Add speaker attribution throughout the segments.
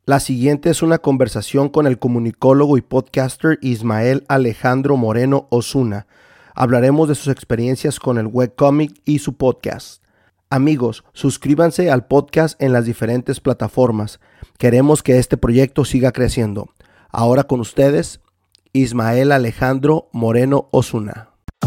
Speaker 1: La siguiente es una conversación con el comunicólogo y podcaster Ismael Alejandro Moreno Osuna. Hablaremos de sus experiencias con el webcomic y su podcast. Amigos, suscríbanse al podcast en las diferentes plataformas. Queremos que este proyecto siga creciendo. Ahora con ustedes, Ismael Alejandro Moreno Osuna.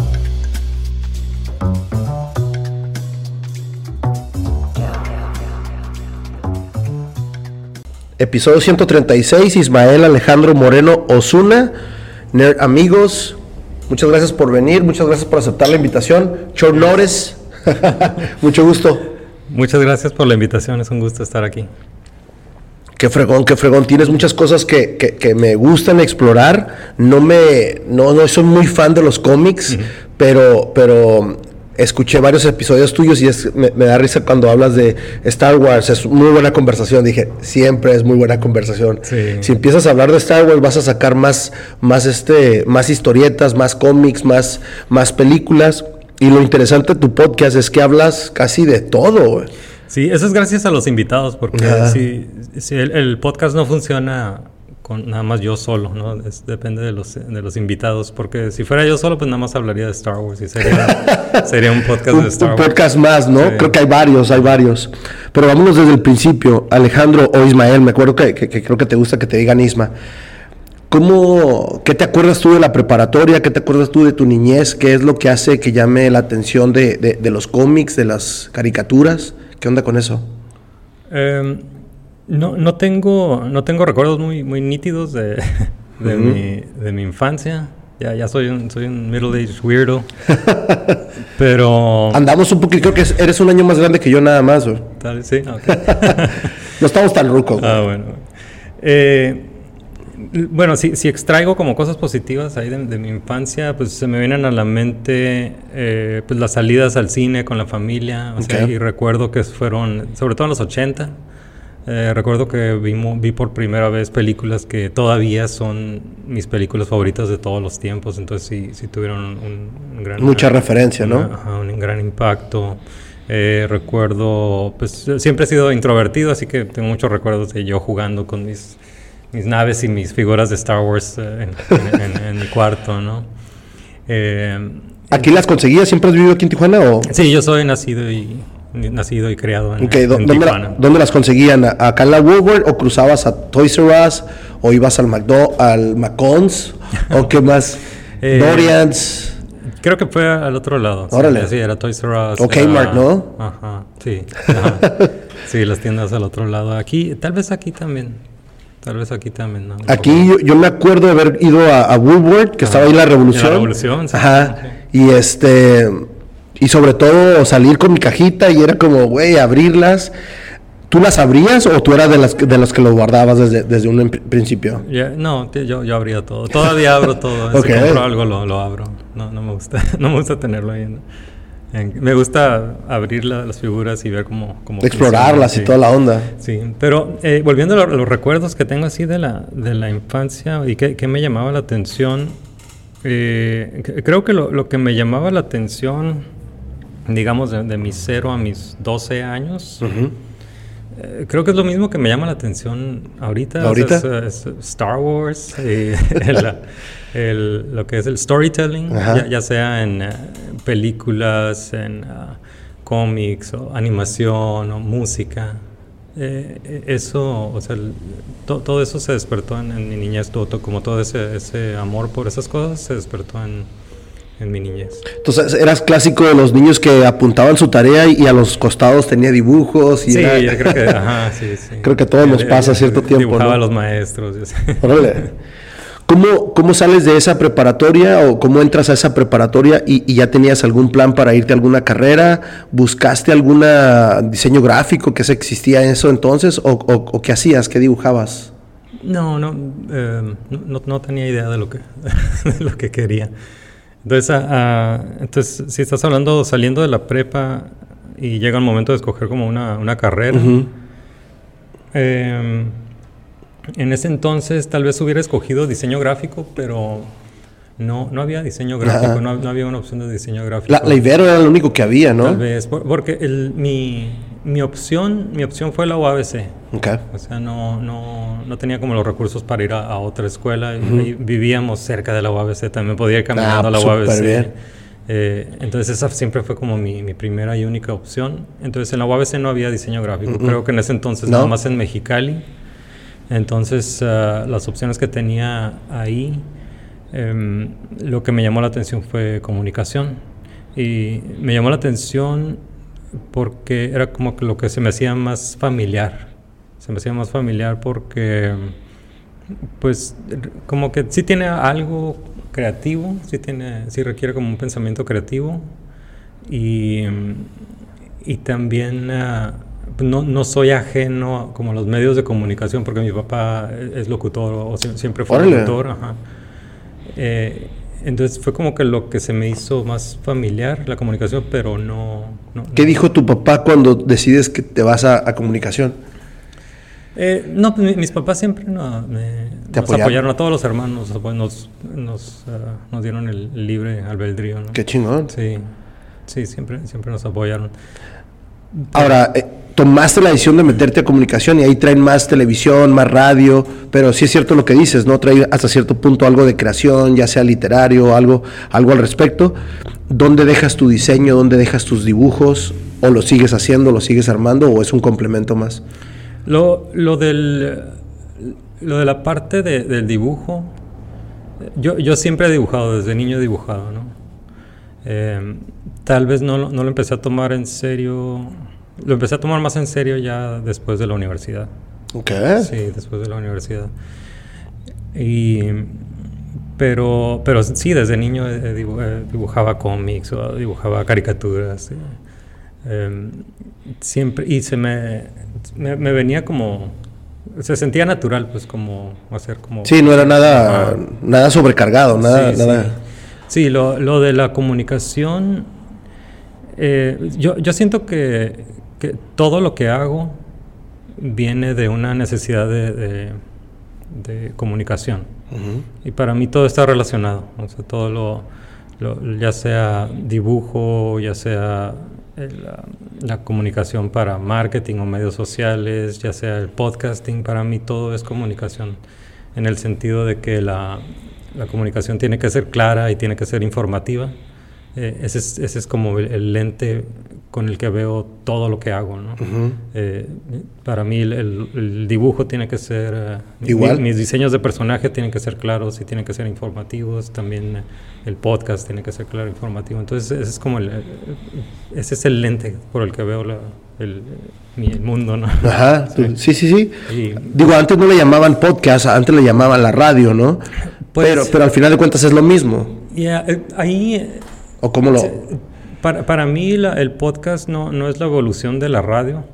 Speaker 1: Episodio 136, Ismael Alejandro Moreno Osuna. Nerd amigos, muchas gracias por venir, muchas gracias por aceptar la invitación. Short notice, mucho gusto.
Speaker 2: Muchas gracias por la invitación, es un gusto estar aquí.
Speaker 1: Qué fregón. Tienes muchas cosas que me gustan explorar. No soy muy fan de los cómics, pero escuché varios episodios tuyos y me da risa cuando hablas de Star Wars. Es muy buena conversación. Dije, siempre es muy buena conversación.
Speaker 2: Sí.
Speaker 1: Si empiezas a hablar de Star Wars, vas a sacar más historietas, más cómics, más películas. Y lo interesante de tu podcast es que hablas casi de todo, güey.
Speaker 2: Sí, eso es gracias a los invitados, porque si el podcast no funciona con nada más yo solo, ¿no? Depende de los invitados, porque si fuera yo solo, pues nada más hablaría de Star Wars y sería un podcast de Star Wars.
Speaker 1: Un podcast más, ¿no? Sí. Creo que hay varios. Pero vámonos desde el principio. Alejandro o Ismael, me acuerdo que creo que te gusta que te digan Isma. ¿Qué te acuerdas tú de la preparatoria? ¿Qué te acuerdas tú de tu niñez? ¿Qué es lo que hace que llame la atención de los cómics, de las caricaturas? ¿Qué onda con eso?
Speaker 2: No tengo recuerdos muy nítidos de mi infancia. Ya soy un middle-aged weirdo. Pero
Speaker 1: andamos un poquito, creo que eres un año más grande que yo nada más, güey.
Speaker 2: Tal vez sí, okay.
Speaker 1: No estamos tan rucos, güey.
Speaker 2: Bueno. Bueno, si extraigo como cosas positivas ahí de mi infancia, pues se me vienen a la mente pues las salidas al cine con la familia. O sea, y recuerdo que fueron, sobre todo en los 80, recuerdo que vi por primera vez películas que todavía son mis películas favoritas de todos los tiempos. Entonces sí tuvieron un gran...
Speaker 1: Mucha referencia, ¿no?
Speaker 2: Un gran impacto. Recuerdo, pues siempre he sido introvertido, así que tengo muchos recuerdos de yo jugando con mis naves y mis figuras de Star Wars en mi cuarto, ¿no?
Speaker 1: ¿Aquí las conseguías? ¿Siempre has vivido aquí en Tijuana o...?
Speaker 2: Sí, yo soy nacido y criado en Tijuana.
Speaker 1: ¿Dónde las conseguían? ¿Acá en la Woolworth o cruzabas a Toys R Us o ibas al Macons o qué más? Dorians.
Speaker 2: Creo que fue al otro lado.
Speaker 1: Órale.
Speaker 2: Sí, era Toys R Us.
Speaker 1: O Kmart, ¿no?
Speaker 2: Ajá, sí. Ajá. Sí, las tiendas al otro lado. Aquí, tal vez aquí también, ¿no?
Speaker 1: Aquí yo me acuerdo de haber ido a Woolworth, que estaba ahí la Revolución.
Speaker 2: La Revolución, sí.
Speaker 1: Ajá. Sí. Y sobre todo salir con mi cajita y era como, güey, abrirlas. ¿Tú las abrías o tú eras de los que lo guardabas desde un principio?
Speaker 2: No, yo abría todo. Todavía abro todo.
Speaker 1: Okay.
Speaker 2: Si compro algo lo abro. No me gusta tenerlo ahí. Me gusta abrir las figuras y ver cómo
Speaker 1: explorarlas y toda la onda.
Speaker 2: Sí, pero volviendo a los recuerdos que tengo así de la infancia y que me llamaba la atención, creo que lo que me llamaba la atención, digamos, de mis 0 a mis 12 años, creo que es lo mismo que me llama la atención ahorita.
Speaker 1: ¿Ahorita?
Speaker 2: O sea, es Star Wars, lo que es el storytelling, ya sea en películas, en cómics, o animación, o música. Eso, o sea, todo eso se despertó en mi niñez, como todo ese amor por esas cosas se despertó en mi niñez.
Speaker 1: Entonces, eras clásico de los niños que apuntaban su tarea y a los costados tenía dibujos.
Speaker 2: Sí, yo creo que, sí.
Speaker 1: Creo que a todos nos pasa a cierto tiempo,
Speaker 2: dibujaba, ¿no? A los maestros.
Speaker 1: Órale. ¿Cómo sales de esa preparatoria o cómo entras a esa preparatoria y ya tenías algún plan para irte a alguna carrera? ¿Buscaste algún diseño gráfico que existía en eso entonces o qué hacías? ¿Qué dibujabas?
Speaker 2: No tenía idea de lo que quería. Entonces, si estás hablando saliendo de la prepa y llega el momento de escoger como una carrera, en ese entonces tal vez hubiera escogido diseño gráfico, pero no había diseño gráfico, no había una opción de diseño gráfico.
Speaker 1: La Ibero era lo único que había, ¿no?
Speaker 2: Tal vez, porque mi opción fue la UABC.
Speaker 1: Okay.
Speaker 2: O sea, no tenía como los recursos para ir a otra escuela. Y vivíamos cerca de la UABC, también podía ir caminando a la UABC. Bien. Entonces esa siempre fue como mi primera y única opción. Entonces en la UABC no había diseño gráfico. Creo que en ese entonces nada más en Mexicali. Entonces las opciones que tenía ahí, lo que me llamó la atención fue comunicación. Y me llamó la atención porque era como que lo que se me hacía más familiar. Se me hacía más familiar porque, pues, como que sí tiene algo creativo, sí requiere como un pensamiento creativo. Y también no soy ajeno como a los medios de comunicación, porque mi papá es locutor, o siempre fue locutor. Ajá. Entonces fue como que lo que se me hizo más familiar, la comunicación, pero no.
Speaker 1: ¿Qué dijo tu papá cuando decides que te vas a comunicación?
Speaker 2: Pues mis papás siempre nos apoyaron, a todos los hermanos, nos dieron el libre albedrío, ¿no?
Speaker 1: Qué chingón.
Speaker 2: Sí, siempre nos apoyaron.
Speaker 1: Ahora, tomaste la decisión de meterte a comunicación y ahí traen más televisión, más radio, pero sí es cierto lo que dices, ¿no? Trae hasta cierto punto algo de creación, ya sea literario, algo al respecto. ¿Dónde dejas tu diseño? ¿Dónde dejas tus dibujos? ¿O lo sigues haciendo, lo sigues armando o es un complemento más?
Speaker 2: Lo de la parte del dibujo, yo siempre he dibujado, desde niño he dibujado, ¿no? Tal vez no lo empecé a tomar en serio. Lo empecé a tomar más en serio ya después de la universidad.
Speaker 1: Okay.
Speaker 2: Sí, después de la universidad. Pero sí, desde niño dibujaba cómics o dibujaba caricaturas. ¿Sí? Siempre, y me venía como... Se sentía natural, pues, como hacer como...
Speaker 1: Sí, no era nada sobrecargado, nada...
Speaker 2: Sí, lo de la comunicación... yo siento que todo lo que hago viene de una necesidad de comunicación. Y para mí todo está relacionado. O sea, todo ya sea dibujo, ya sea la comunicación para marketing o medios sociales, ya sea el podcasting, para mí todo es comunicación. En el sentido de que la comunicación tiene que ser clara y tiene que ser informativa. Ese es como el lente con el que veo todo lo que hago, ¿no? Para mí el dibujo tiene que ser...
Speaker 1: ¿Igual?
Speaker 2: Mis diseños de personaje tienen que ser claros y tienen que ser informativos. También el podcast tiene que ser claro e informativo. Entonces ese es como ese es el lente por el que veo el mundo, ¿no? Ajá,
Speaker 1: sí. Digo, antes no le llamaban podcast, antes le llamaban la radio, ¿no? Pues, pero al final de cuentas es lo mismo.
Speaker 2: Ahí...
Speaker 1: ¿O cómo lo...?
Speaker 2: Para mí el podcast no es la evolución de la radio.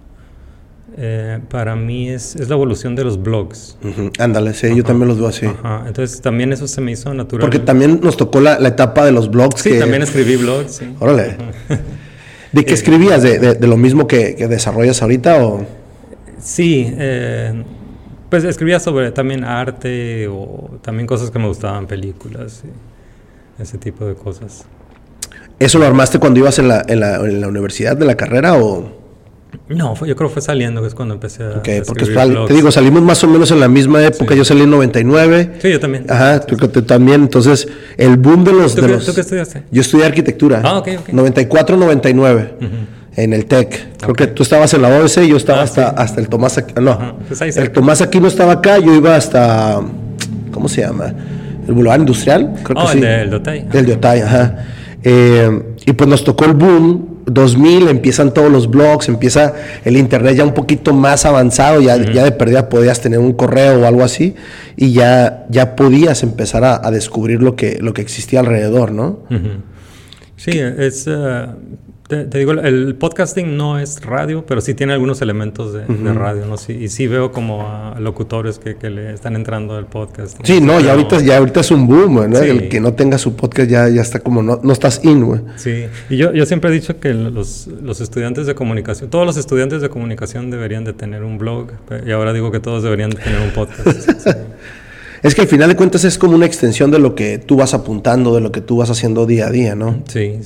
Speaker 2: Para mí es la evolución de los blogs.
Speaker 1: Ándale, sí, yo también los veo así.
Speaker 2: Entonces también eso se me hizo natural.
Speaker 1: Porque también nos tocó la etapa de los blogs.
Speaker 2: Sí, también escribí blogs, sí.
Speaker 1: Órale. ¿De qué escribías? ¿De lo mismo que desarrollas ahorita o...?
Speaker 2: Sí, pues escribía sobre también arte o también cosas que me gustaban, películas, ese tipo de cosas.
Speaker 1: ¿Eso lo armaste cuando ibas en la universidad de la carrera o...?
Speaker 2: No, yo creo que fue saliendo, que es cuando empecé a escribir
Speaker 1: porque
Speaker 2: blogs.
Speaker 1: Te digo, salimos más o menos en la misma época. Sí. Yo salí en 99.
Speaker 2: Sí, yo también.
Speaker 1: Ajá, tú también. Entonces, el boom de los...
Speaker 2: ¿Tú qué estudiaste?
Speaker 1: Yo estudié arquitectura.
Speaker 2: Ok.
Speaker 1: 94-99. En el TEC. Creo que tú estabas en la OBC y yo estaba hasta el Tomás Aquino. No,
Speaker 2: pues ahí
Speaker 1: el Tomás Aquino estaba acá, yo iba hasta... ¿Cómo se llama? ¿El Boulevard Industrial? Creo que sí.
Speaker 2: El de Otay.
Speaker 1: El de Otay, ajá. Y pues nos tocó el boom, 2000, empiezan todos los blogs, empieza el internet ya un poquito más avanzado, ya de perdida podías tener un correo o algo así, y ya podías empezar a descubrir lo que existía alrededor, ¿no?
Speaker 2: Sí, te digo, el podcasting no es radio, pero sí tiene algunos elementos de radio, ¿no? Sí, y sí veo como a locutores que le están entrando al podcast.
Speaker 1: Sí, no, ya ahorita es un boom, ¿no? Sí. El que no tenga su podcast ya está como, no estás in, güey.
Speaker 2: Sí, y yo siempre he dicho que los estudiantes de comunicación, todos los estudiantes de comunicación deberían de tener un blog, y ahora digo que todos deberían de tener un podcast. Sí.
Speaker 1: Es que al final de cuentas es como una extensión de lo que tú vas apuntando, de lo que tú vas haciendo día a día, ¿no?
Speaker 2: Sí.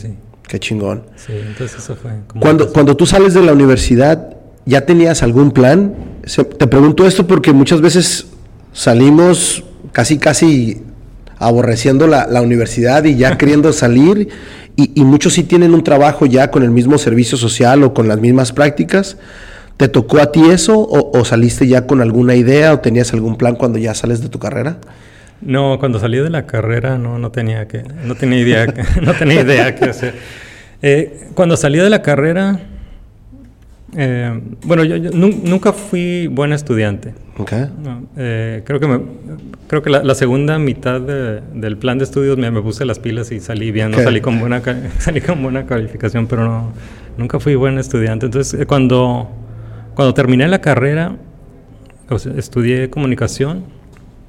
Speaker 1: Qué chingón.
Speaker 2: Sí, entonces eso fue.
Speaker 1: Cuando tú sales de la universidad, ¿ya tenías algún plan? Te pregunto esto porque muchas veces salimos casi aborreciendo la universidad y ya queriendo salir, y muchos sí tienen un trabajo ya con el mismo servicio social o con las mismas prácticas. ¿Te tocó a ti eso o saliste ya con alguna idea o tenías algún plan cuando ya sales de tu carrera?
Speaker 2: No, cuando salí de la carrera no tenía idea qué hacer. Cuando salí de la carrera, bueno, yo nunca fui buen estudiante.
Speaker 1: Okay.
Speaker 2: No, creo que la segunda mitad del plan de estudios me puse las pilas y salí bien. Okay. No salí con buena calificación, pero nunca fui buen estudiante. Entonces, cuando terminé la carrera, estudié comunicación.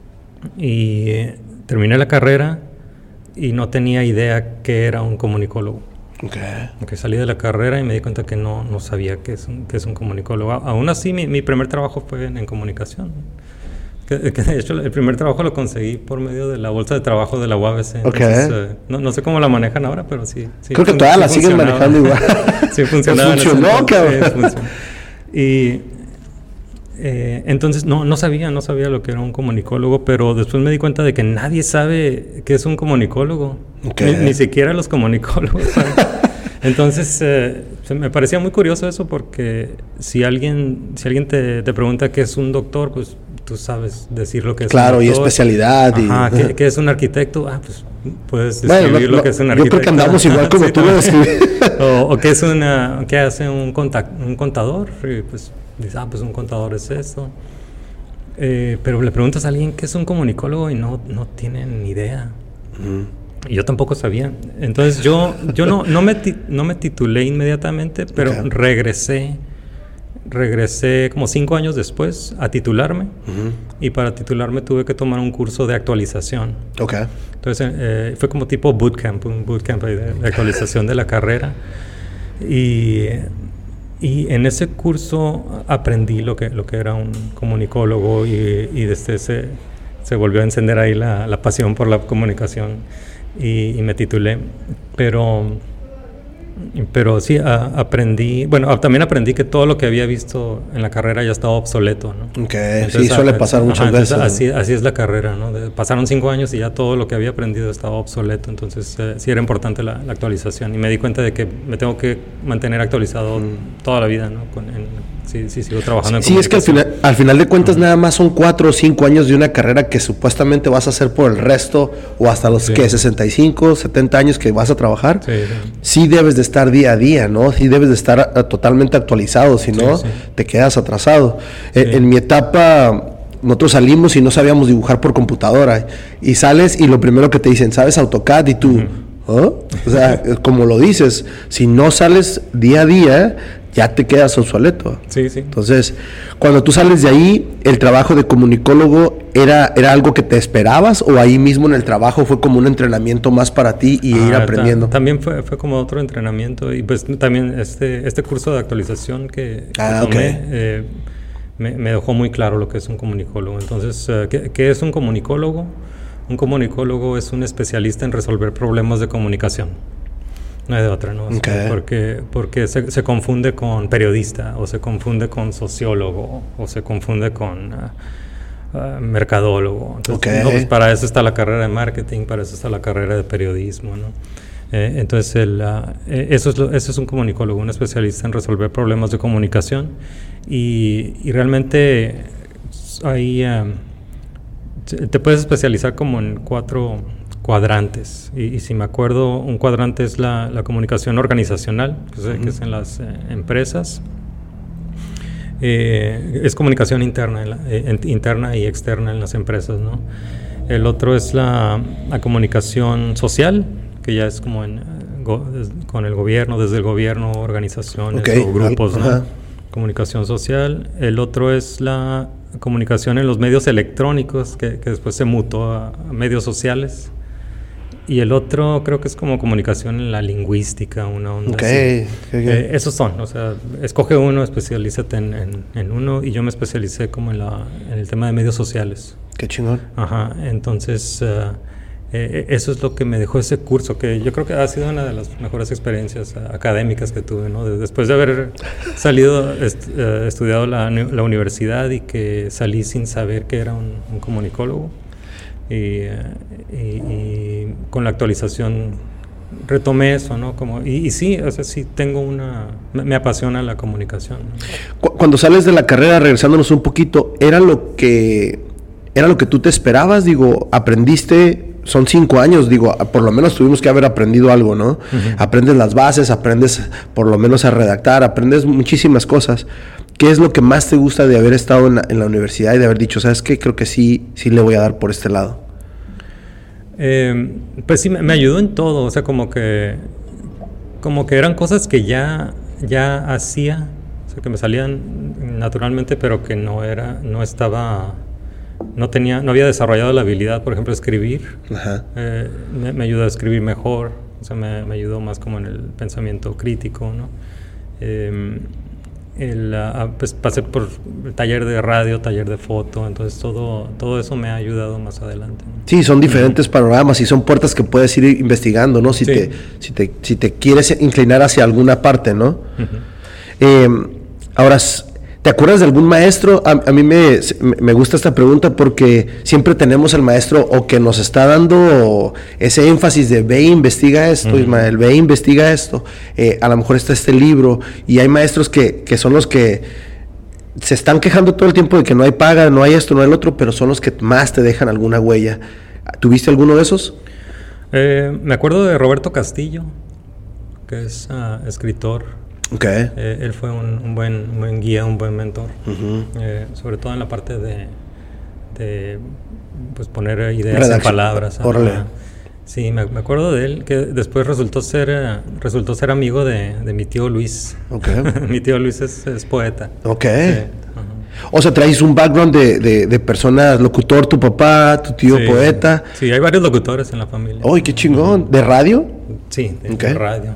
Speaker 2: Y terminé la carrera y no tenía idea qué era un comunicólogo. Okay, salí de la carrera y me di cuenta que no sabía qué es un comunicólogo. Aún así, mi primer trabajo fue en comunicación. Que de hecho, el primer trabajo lo conseguí por medio de la bolsa de trabajo de la UABC. Entonces, no sé cómo la manejan ahora, pero sí.
Speaker 1: Creo que todavía la siguen manejando igual.
Speaker 2: Sí, funcionaba.
Speaker 1: Funcionó, cabrón.
Speaker 2: Y entonces no sabía lo que era un comunicólogo, pero después me di cuenta de que nadie sabe qué es un comunicólogo. Okay. Ni siquiera los comunicólogos saben. Entonces me parecía muy curioso eso, porque si alguien te pregunta qué es un doctor, pues tú sabes decir lo que es un doctor. Claro,
Speaker 1: y especialidad.
Speaker 2: Ajá, ¿qué es un arquitecto? Pues puedes describir lo que es un arquitecto.
Speaker 1: Yo creo que andamos igual como sí, tú lo describes.
Speaker 2: O qué hace un contador, y pues dices, pues un contador es esto. Pero le preguntas a alguien qué es un comunicólogo y no tienen ni idea. Y yo tampoco sabía. Entonces yo no me titulé inmediatamente, pero okay, regresé como 5 años después a titularme. Y para titularme tuve que tomar un curso de actualización.
Speaker 1: Okay.
Speaker 2: Entonces fue como tipo bootcamp, un bootcamp de actualización de la carrera. Y en ese curso aprendí lo que era un comunicólogo, y desde se volvió a encender ahí la pasión por la comunicación, y me titulé. Pero sí aprendí, también aprendí que todo lo que había visto en la carrera ya estaba obsoleto, ¿no? Okay.
Speaker 1: Entonces, sí, suele pasar muchas veces.
Speaker 2: Así es la carrera, ¿no? Pasaron 5 años y ya todo lo que había aprendido estaba obsoleto. Entonces sí era importante la actualización, y me di cuenta de que me tengo que mantener actualizado toda la vida, ¿no? Sí, sigo trabajando en comunicación.
Speaker 1: Sí, es que al final de cuentas nada más son 4 o 5 años de una carrera que supuestamente vas a hacer por el resto, o hasta los 65, 70 años que vas a trabajar. Sí debes de estar día a día, ¿no? Sí debes de estar totalmente actualizado, si no te quedas atrasado. En mi etapa, nosotros salimos y no sabíamos dibujar por computadora, y sales y lo primero que te dicen, ¿sabes AutoCAD? Y tú, O sea, como lo dices, si no sales día a día, ya te quedas obsoleto.
Speaker 2: Sí.
Speaker 1: Entonces, cuando tú sales de ahí, ¿el trabajo de comunicólogo era algo que te esperabas, o ahí mismo en el trabajo fue como un entrenamiento más para ti y ir aprendiendo?
Speaker 2: También fue como otro entrenamiento, y pues también este curso de actualización que tomé, me dejó muy claro lo que es un comunicólogo. Entonces, ¿qué es un comunicólogo? Un comunicólogo es un especialista en resolver problemas de comunicación. No hay de otra, ¿no? Okay. Porque se confunde con periodista, o se confunde con sociólogo, o se confunde con mercadólogo. Entonces, pues para eso está la carrera de marketing, para eso está la carrera de periodismo, ¿no? Entonces, eso es un comunicólogo, un especialista en resolver problemas de comunicación. Y realmente ahí te puedes especializar como en 4 cuadrantes, y si me acuerdo, un cuadrante es la comunicación organizacional, que es en las empresas. Es comunicación interna y externa en las empresas, ¿no? El otro es la comunicación social, que ya es como con el gobierno, desde el gobierno, organizaciones o grupos, ¿no? Comunicación social. El otro es la comunicación en los medios electrónicos, que después se mutó a medios sociales. Y el otro creo que es como comunicación en la lingüística, una onda así. Esos son, o sea, escoge uno, especialízate en uno, y yo me especialicé como en el tema de medios sociales.
Speaker 1: Qué chingón.
Speaker 2: Ajá, entonces eso es lo que me dejó ese curso, que yo creo que ha sido una de las mejores experiencias académicas que tuve, ¿no? Después de haber salido, estudiado la universidad y que salí sin saber que era un comunicólogo, y con la actualización retomé eso, ¿no? Y sí, o sea, sí tengo me apasiona la comunicación, ¿no?
Speaker 1: Cuando sales de la carrera, regresándonos un poquito, ¿era lo que tú te esperabas? Digo, aprendiste... Son 5 años, digo, por lo menos tuvimos que haber aprendido algo, ¿no? Uh-huh. Aprendes las bases, aprendes por lo menos a redactar, aprendes muchísimas cosas. ¿Qué es lo que más te gusta de haber estado en la universidad y de haber dicho, ¿sabes qué? Creo que sí le voy a dar por este lado.
Speaker 2: Pues sí, me ayudó en todo, o sea, como que eran cosas que ya hacía, o sea, que me salían naturalmente, pero que no había desarrollado la habilidad, por ejemplo, escribir. Ajá. Me ayudó a escribir mejor, o sea, me ayudó más como en el pensamiento crítico, ¿no? Pues pasé por el taller de radio, taller de foto, entonces todo eso me ha ayudado más adelante, ¿no?
Speaker 1: Sí, son diferentes panoramas y son puertas que puedes ir investigando, ¿no? Si te quieres inclinar hacia alguna parte, ¿no? Uh-huh. Ahora, ¿te acuerdas de algún maestro? A mí me gusta esta pregunta porque siempre tenemos el maestro o que nos está dando ese énfasis de ve e investiga esto, Ismael, ve e investiga esto. A lo mejor está este libro y hay maestros que son los que se están quejando todo el tiempo de que no hay paga, no hay esto, no hay el otro, pero son los que más te dejan alguna huella. ¿Tuviste alguno de esos?
Speaker 2: Me acuerdo de Roberto Castillo, que es escritor.
Speaker 1: Okay.
Speaker 2: Él fue un buen guía, un buen mentor, uh-huh. Sobre todo en la parte de pues poner ideas en palabras. Sí, me acuerdo de él, que después resultó ser amigo de mi tío Luis. Okay. Mi tío Luis es poeta.
Speaker 1: Okay. Sí. Uh-huh. O sea, traes un background de personas, locutor, tu papá, tu tío poeta.
Speaker 2: Sí, hay varios locutores en la familia.
Speaker 1: ¡Ay, qué chingón! ¿De radio?
Speaker 2: Sí, de radio.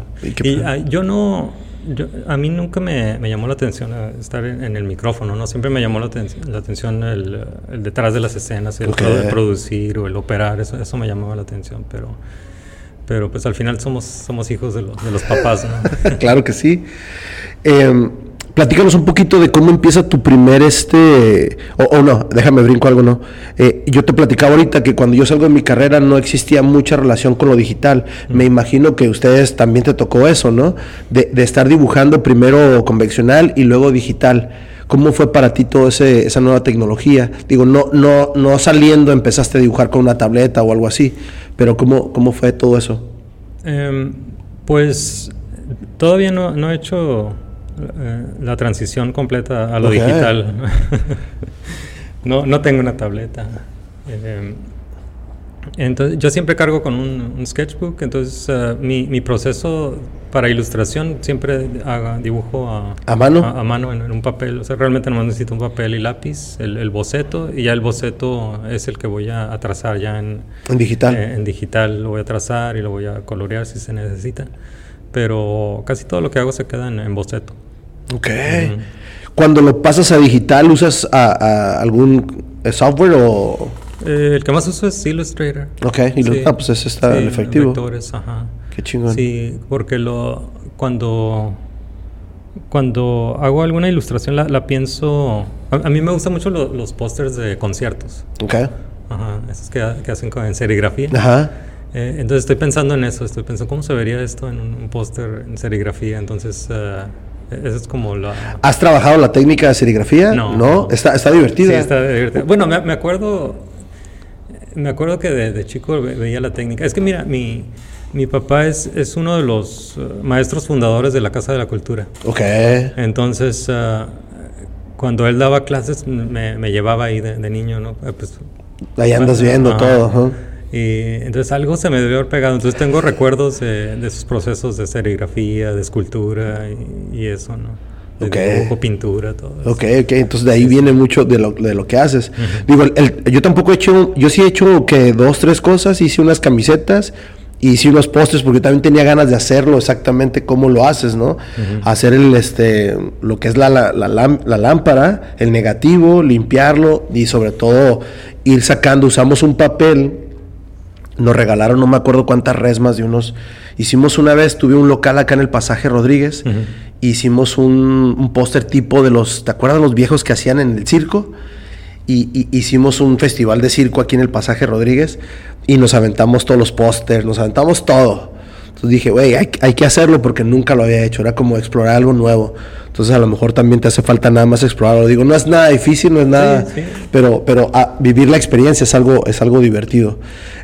Speaker 2: A mí nunca me llamó la atención estar en el micrófono, ¿no? Siempre me llamó la atención el detrás de las escenas, el producir o el operar, eso me llamaba la atención, pero pues al final somos hijos de los papás, ¿no?
Speaker 1: Claro que sí. Platícanos un poquito de cómo empieza tu primer no, déjame brinco algo, ¿no? Yo te platicaba ahorita que cuando yo salgo de mi carrera no existía mucha relación con lo digital. Me imagino que a ustedes también te tocó eso, ¿no? De estar dibujando primero convencional y luego digital. ¿Cómo fue para ti toda esa nueva tecnología? Digo, no saliendo empezaste a dibujar con una tableta o algo así, pero ¿cómo fue todo eso?
Speaker 2: Pues todavía no he hecho la transición completa a lo digital. No tengo una tableta. Entonces yo siempre cargo con un sketchbook. Entonces mi proceso para ilustración siempre dibujo a mano en un papel. O sea, realmente nomás necesito un papel y lápiz, el boceto, y ya el boceto es el que voy a trazar ya en
Speaker 1: digital.
Speaker 2: En digital lo voy a trazar y lo voy a colorear si se necesita, pero casi todo lo que hago se queda en boceto.
Speaker 1: Ok. Uh-huh. Cuando lo pasas a digital, ¿usas algún software o...?
Speaker 2: El que más uso es Illustrator.
Speaker 1: Ok, pues ese está el efectivo.
Speaker 2: Vectores, ajá.
Speaker 1: Qué chingón.
Speaker 2: Sí, porque cuando hago alguna ilustración la pienso... A mí me gustan mucho los pósters de conciertos.
Speaker 1: Ok.
Speaker 2: Ajá, esos que hacen en serigrafía.
Speaker 1: Ajá.
Speaker 2: Entonces estoy pensando en eso, cómo se vería esto en un póster en serigrafía. Entonces... eso es como
Speaker 1: ¿Has trabajado la técnica de serigrafía?
Speaker 2: No.
Speaker 1: Está divertida.
Speaker 2: Sí, está divertida. Bueno, me acuerdo que de chico veía la técnica. Es que mira, mi papá es uno de los maestros fundadores de la Casa de la Cultura.
Speaker 1: Ok.
Speaker 2: Entonces, cuando él daba clases, me llevaba ahí de niño, ¿no? Pues,
Speaker 1: ahí andas viendo todo, ¿no?
Speaker 2: Y entonces algo se me debió haber pegado. Entonces tengo recuerdos de esos procesos de serigrafía, de escultura y eso, ¿no? De dibujo, pintura, todo eso.
Speaker 1: Ok. Entonces de ahí viene mucho de lo que haces. Uh-huh. Digo, yo tampoco yo sí he hecho que 2, 3 cosas. Hice unas camisetas y hice unos postres porque también tenía ganas de hacerlo exactamente como lo haces, ¿no? Uh-huh. Hacer lo que es la lámpara, el negativo, limpiarlo y sobre todo ir sacando. Usamos un papel nos regalaron, no me acuerdo cuántas resmas de unos... Hicimos una vez, tuve un local acá en el Pasaje Rodríguez, hicimos un póster tipo de los... ¿Te acuerdas los viejos que hacían en el circo? Y hicimos un festival de circo aquí en el Pasaje Rodríguez y nos aventamos todos los pósters, nos aventamos todo. Entonces dije, güey, hay que hacerlo porque nunca lo había hecho, era como explorar algo nuevo. Entonces a lo mejor también te hace falta nada más explorarlo. Digo, no es nada difícil, no es nada... Sí. Pero vivir la experiencia es algo divertido.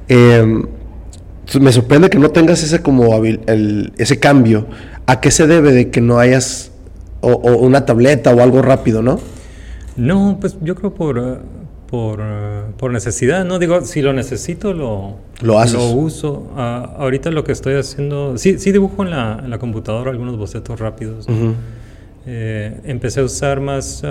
Speaker 1: Me sorprende que no tengas ese ese cambio. ¿A qué se debe de que no hayas o una tableta o algo rápido, no?
Speaker 2: No, pues yo creo por necesidad, ¿no? Digo, si lo necesito, lo haces. Lo uso. Ahorita lo que estoy haciendo... Sí dibujo en la computadora algunos bocetos rápidos. Empecé a usar más...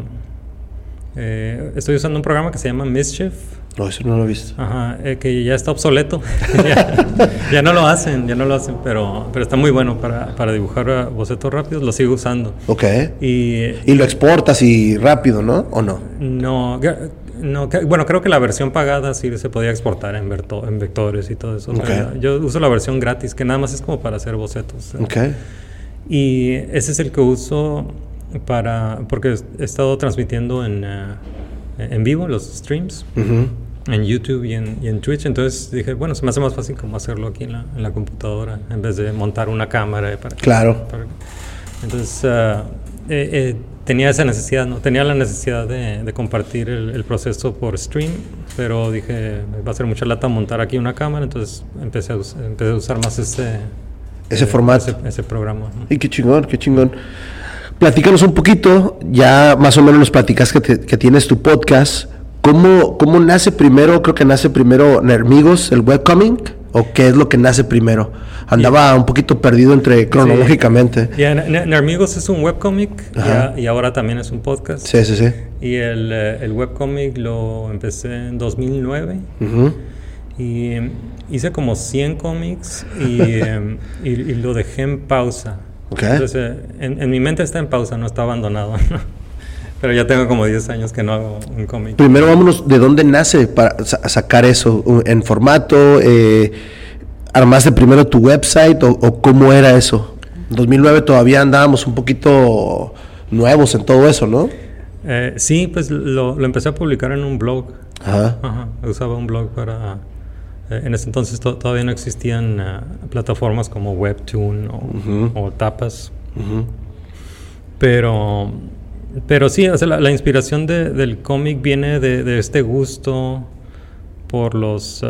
Speaker 2: estoy usando un programa que se llama Mischief.
Speaker 1: No, eso no lo he visto.
Speaker 2: Ajá, que ya está obsoleto. ya no lo hacen, pero está muy bueno para dibujar bocetos rápidos, lo sigo usando.
Speaker 1: Ok. Y lo exportas y rápido, ¿no? ¿O no?
Speaker 2: No, bueno, creo que la versión pagada sí se podía exportar en vectores y todo eso. Okay. Yo uso la versión gratis, que nada más es como para hacer bocetos.
Speaker 1: Ok.
Speaker 2: Y ese es el que uso porque he estado transmitiendo en vivo los streams. En YouTube y en Twitch, entonces dije, bueno, se me hace más fácil como hacerlo aquí en la computadora en vez de montar una cámara entonces tenía esa necesidad, ¿no? Tenía la necesidad de compartir el proceso por stream, pero dije, va a ser mucha lata montar aquí una cámara, entonces empecé a usar más ese formato, ese programa, ¿no?
Speaker 1: Y qué chingón. Platícanos un poquito, ya más o menos nos platicas que tienes tu podcast. ¿Cómo nace primero? Creo que nace primero Nermigos, el webcomic, ¿o qué es lo que nace primero? Andaba un poquito perdido cronológicamente.
Speaker 2: Nermigos es un webcomic y ahora también es un podcast.
Speaker 1: Sí.
Speaker 2: Y el webcomic lo empecé en 2009 y hice como 100 cómics y lo dejé en pausa.
Speaker 1: Okay.
Speaker 2: Entonces, en mi mente está en pausa, no está abandonado. Pero ya tengo como 10 años que no hago un cómic.
Speaker 1: Primero vámonos, ¿de dónde nace para sacar eso? ¿En formato? ¿Armaste primero tu website o cómo era eso? En 2009 todavía andábamos un poquito nuevos en todo eso, ¿no?
Speaker 2: Sí, pues lo empecé a publicar en un blog.
Speaker 1: Ajá.
Speaker 2: Usaba un blog para... en ese entonces todavía no existían plataformas como Webtoon o Tapas. Pero sí, o sea, la inspiración del cómic viene de este gusto por los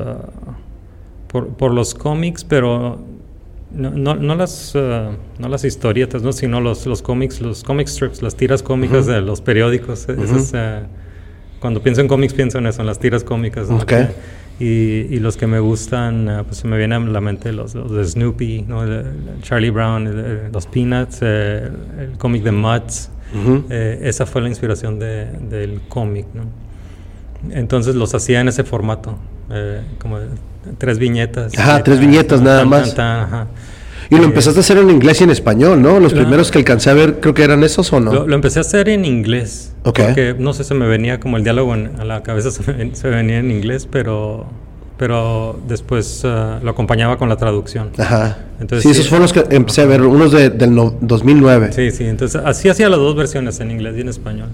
Speaker 2: cómics, pero no las historietas, ¿no? Sino los cómics, los comic strips, las tiras cómicas de los periódicos. Cuando pienso en cómics pienso en eso, en las tiras cómicas, ¿no?
Speaker 1: Okay.
Speaker 2: Y los que me gustan, pues se me vienen a la mente los de Snoopy, ¿no? Charlie Brown, los Peanuts, el cómic de Muds. Esa fue la inspiración del cómic, ¿no? Entonces los hacía en ese formato, como 3 viñetas.
Speaker 1: 3 viñetas nada más. Y lo empezaste a hacer en inglés y en español, ¿no? Los primeros que alcancé a ver, creo que eran esos, ¿o no?
Speaker 2: Lo empecé a hacer en inglés.
Speaker 1: Okay.
Speaker 2: Porque, no sé, se me venía como el diálogo a la cabeza, se venía en inglés, pero después lo acompañaba con la traducción. Entonces,
Speaker 1: esos fueron los que empecé a ver, unos del 2009.
Speaker 2: Sí, entonces así hacía las dos versiones, en inglés y en español.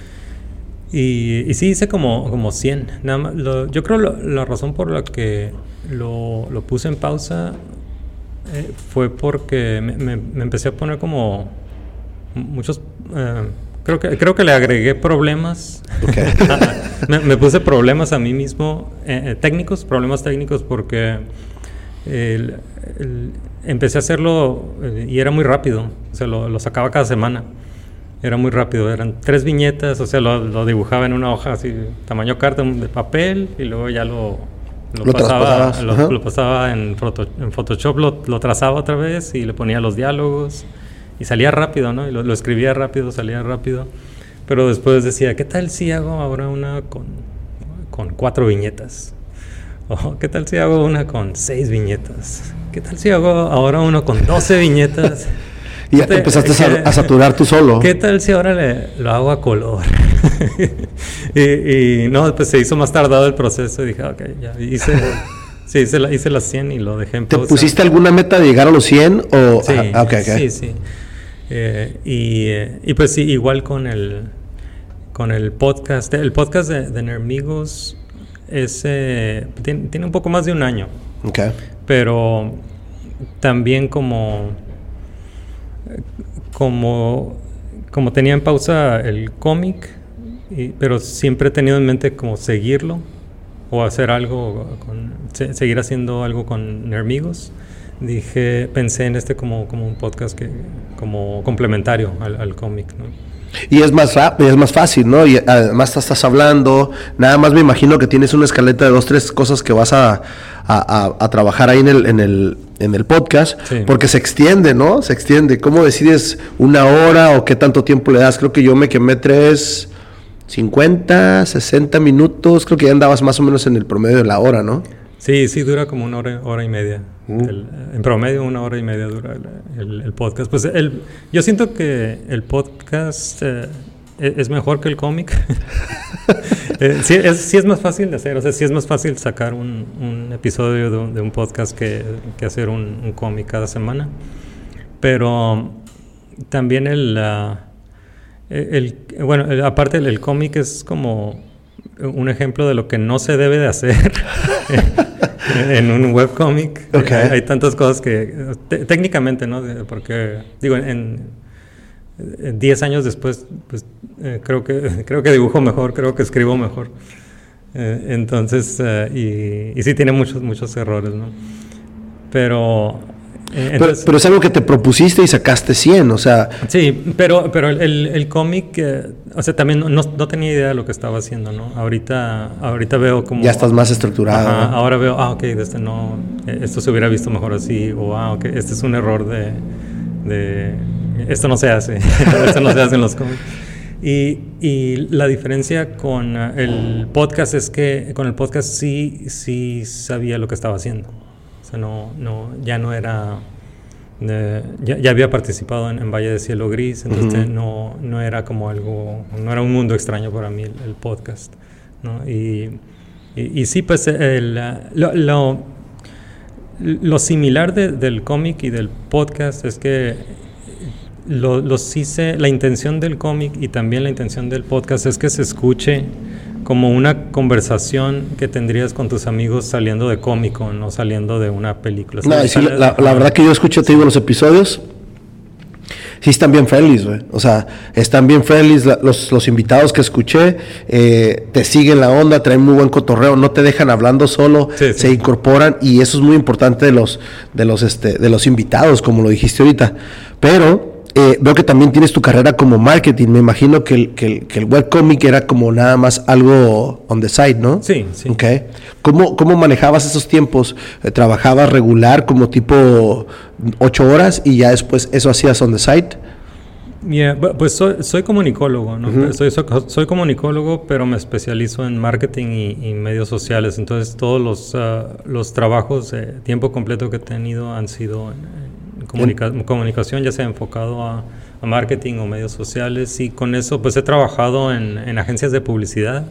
Speaker 2: Y sí hice como 100. Nada más, yo creo la razón por la que lo puse en pausa fue porque me empecé a poner como muchos... Creo que le agregué problemas.
Speaker 1: Okay.
Speaker 2: me puse problemas a mí mismo, problemas técnicos, porque empecé a hacerlo y era muy rápido. O sea, lo sacaba cada semana. Era muy rápido. Eran 3 viñetas, o sea, lo dibujaba en una hoja así, tamaño carta de papel, y luego ya lo pasaba en Photoshop, lo trazaba otra vez y le ponía los diálogos. Y salía rápido, ¿no? Y lo escribía rápido, salía rápido. Pero después decía, ¿qué tal si hago ahora una con 4 viñetas? O ¿qué tal si hago una con 6 viñetas? ¿Qué tal si hago ahora uno con 12 viñetas?
Speaker 1: Y ya te empezaste a saturar tú solo.
Speaker 2: ¿Qué tal si ahora lo hago a color? y no, pues se hizo más tardado el proceso y dije, ok, ya hice Sí, hice las 100 y lo dejé en pausa.
Speaker 1: ¿Te pusiste alguna meta de llegar a los 100? O...
Speaker 2: Sí,
Speaker 1: okay.
Speaker 2: Sí. Y pues sí, igual con el podcast. El podcast de Nermigos tiene un poco más de un año.
Speaker 1: Okay.
Speaker 2: Pero también como tenía en pausa el cómic, pero siempre he tenido en mente como seguirlo o hacer algo seguir haciendo algo con Nermigos. Pensé en como un podcast como complementario al cómic, ¿no?
Speaker 1: Y es más rápido, es más fácil, ¿no? Y además estás hablando, nada más me imagino que tienes una escaleta de 2-3 cosas que vas a trabajar ahí en el podcast, sí. Porque se extiende, ¿no? Se extiende. ¿Cómo decides una hora o qué tanto tiempo le das? Creo que yo me quemé 50, 60 minutos, creo que ya andabas más o menos en el promedio de la hora, ¿no?
Speaker 2: Sí, dura como una hora y media. En promedio 1 hora y media dura el podcast. Pues yo siento que el podcast es mejor que el cómic. Sí es más fácil de hacer, o sea, sí es más fácil sacar un episodio de un podcast que hacer un cómic cada semana. Pero también aparte el cómic es como un ejemplo de lo que no se debe de hacer en un webcómic. Okay. Hay tantas cosas que técnicamente, ¿no? Porque digo, en 10 años después, pues creo que dibujo mejor, creo que escribo mejor. Entonces, y sí tiene muchos errores, ¿no? Pero es
Speaker 1: algo que te propusiste y sacaste 100, o sea...
Speaker 2: Sí, pero el cómic, o sea, también no tenía idea de lo que estaba haciendo, ¿no? Ahorita veo como...
Speaker 1: Ya estás más estructurado.
Speaker 2: Ajá, ¿no? Ahora veo, ok, esto se hubiera visto mejor así, o ok, este es un error de esto no se hace, esto no se hace en los cómics. Y la diferencia con el podcast es que con el podcast sí sabía lo que estaba haciendo. O sea, ya no era... ya había participado en Valle de Cielo Gris, entonces no era como algo... No era un mundo extraño para mí el podcast, ¿no? Y sí, pues lo similar del cómic y del podcast es que la intención del cómic y también la intención del podcast es que se escuche como una conversación que tendrías con tus amigos saliendo de cómico, no saliendo de una película.
Speaker 1: No, sí, la verdad que yo escucho, te digo, los episodios, sí están bien friendly, güey. O sea, están bien friendly. Los invitados que escuché te siguen la onda, traen muy buen cotorreo, no te dejan hablando solo, se incorporan, y eso es muy importante de los invitados, como lo dijiste ahorita. Pero veo que también tienes tu carrera como marketing. Me imagino que el webcomic era como nada más algo on the side, ¿no?
Speaker 2: Sí.
Speaker 1: Okay. ¿Cómo manejabas esos tiempos? ¿Trabajabas regular como tipo 8 horas y ya después eso hacías on the side?
Speaker 2: Yeah, pues soy comunicólogo, ¿no? Uh-huh. Soy comunicólogo, pero me especializo en marketing y medios sociales. Entonces todos los trabajos de tiempo completo que he tenido han sido en comunicación, ya sea enfocado a marketing o medios sociales, y con eso pues he trabajado en agencias de publicidad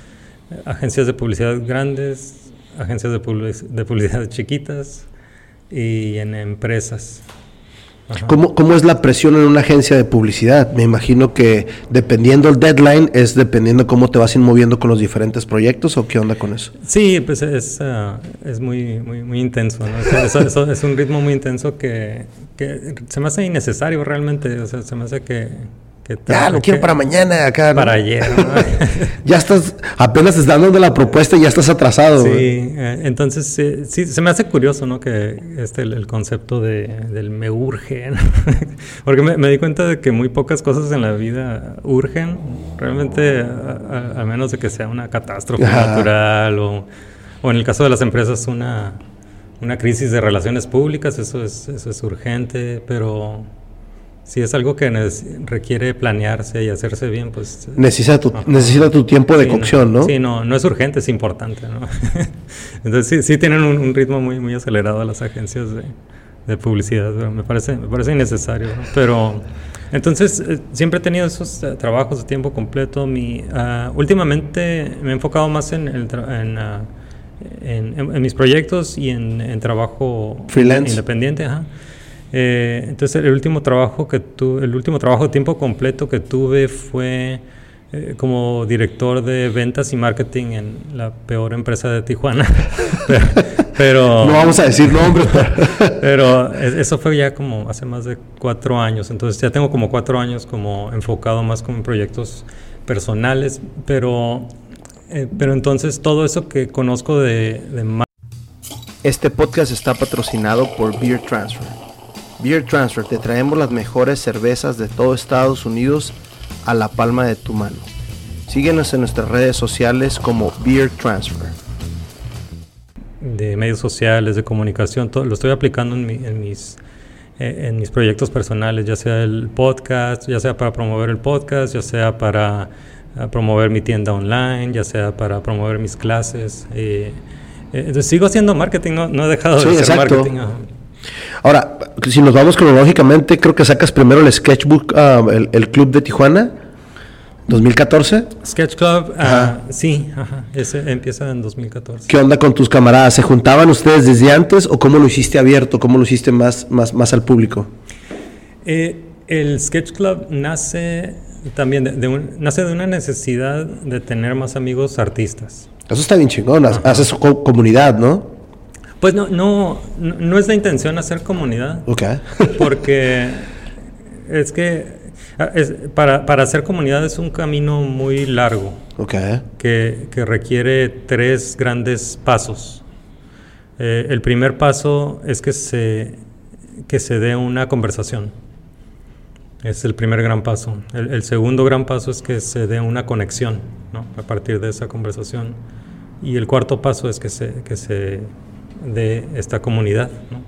Speaker 2: grandes, agencias de publicidad chiquitas y en empresas.
Speaker 1: ¿Cómo es la presión en una agencia de publicidad? Me imagino que dependiendo el deadline, es dependiendo cómo te vas a ir moviendo con los diferentes proyectos, ¿o qué onda con eso?
Speaker 2: Sí, pues es muy intenso, ¿no? Eso es un ritmo muy intenso que se me hace innecesario realmente. O sea, se me hace que
Speaker 1: lo quiero para mañana, acá, ¿no?
Speaker 2: Para ayer, ¿no?
Speaker 1: Ya apenas te están dando la propuesta y ya estás atrasado.
Speaker 2: Sí, entonces sí, se me hace curioso, ¿no? Que el concepto del me urge, ¿no? Porque me di cuenta de que muy pocas cosas en la vida urgen, realmente, a menos de que sea una catástrofe natural o en el caso de las empresas una crisis de relaciones públicas, eso es urgente, pero... Si es algo que requiere planearse y hacerse bien, pues... Necesita
Speaker 1: tu tiempo de cocción, ¿no?
Speaker 2: Sí, no es urgente, es importante, ¿no? Entonces sí tienen un ritmo muy acelerado las agencias de publicidad, pero me parece innecesario, ¿no? Pero entonces siempre he tenido esos trabajos de tiempo completo. Últimamente me he enfocado más en en mis proyectos y en trabajo
Speaker 1: freelance
Speaker 2: independiente. Ajá. Entonces el último trabajo de tiempo completo que tuve fue como director de ventas y marketing en la peor empresa de Tijuana. pero
Speaker 1: no vamos a decir nombres.
Speaker 2: Pero eso fue ya como hace más de 4 años. Entonces ya tengo como 4 años como enfocado más como en proyectos personales. Pero entonces todo eso que conozco de
Speaker 1: Este podcast está patrocinado por Beer Transfer. Beer Transfer, te traemos las mejores cervezas de todo Estados Unidos a la palma de tu mano. Síguenos en nuestras redes sociales como Beer Transfer.
Speaker 2: De medios sociales, de comunicación, todo lo estoy aplicando en mis proyectos personales, ya sea el podcast, ya sea para promover el podcast, ya sea para promover mi tienda online, ya sea para promover mis clases. Entonces sigo haciendo marketing, no he dejado de hacer marketing.
Speaker 1: Ahora, si nos vamos cronológicamente, creo que sacas primero el Sketchbook, el Club de Tijuana, 2014.
Speaker 2: Sketch Club, sí, ese empieza en 2014.
Speaker 1: ¿Qué onda con tus camaradas? ¿Se juntaban ustedes desde antes o cómo lo hiciste abierto? ¿Cómo lo hiciste más al público?
Speaker 2: El Sketch Club nace también nace de una necesidad de tener más amigos artistas.
Speaker 1: Eso está bien chingón, haces comunidad, ¿no?
Speaker 2: Pues no es la intención hacer comunidad.
Speaker 1: Ok.
Speaker 2: Porque es que para hacer comunidad es un camino muy largo.
Speaker 1: Ok.
Speaker 2: Que requiere 3 grandes pasos. El primer paso es que se dé una conversación. Es el primer gran paso. El segundo gran paso es que se dé una conexión, ¿no? A partir de esa conversación. Y el cuarto paso es que se de esta comunidad, ¿no?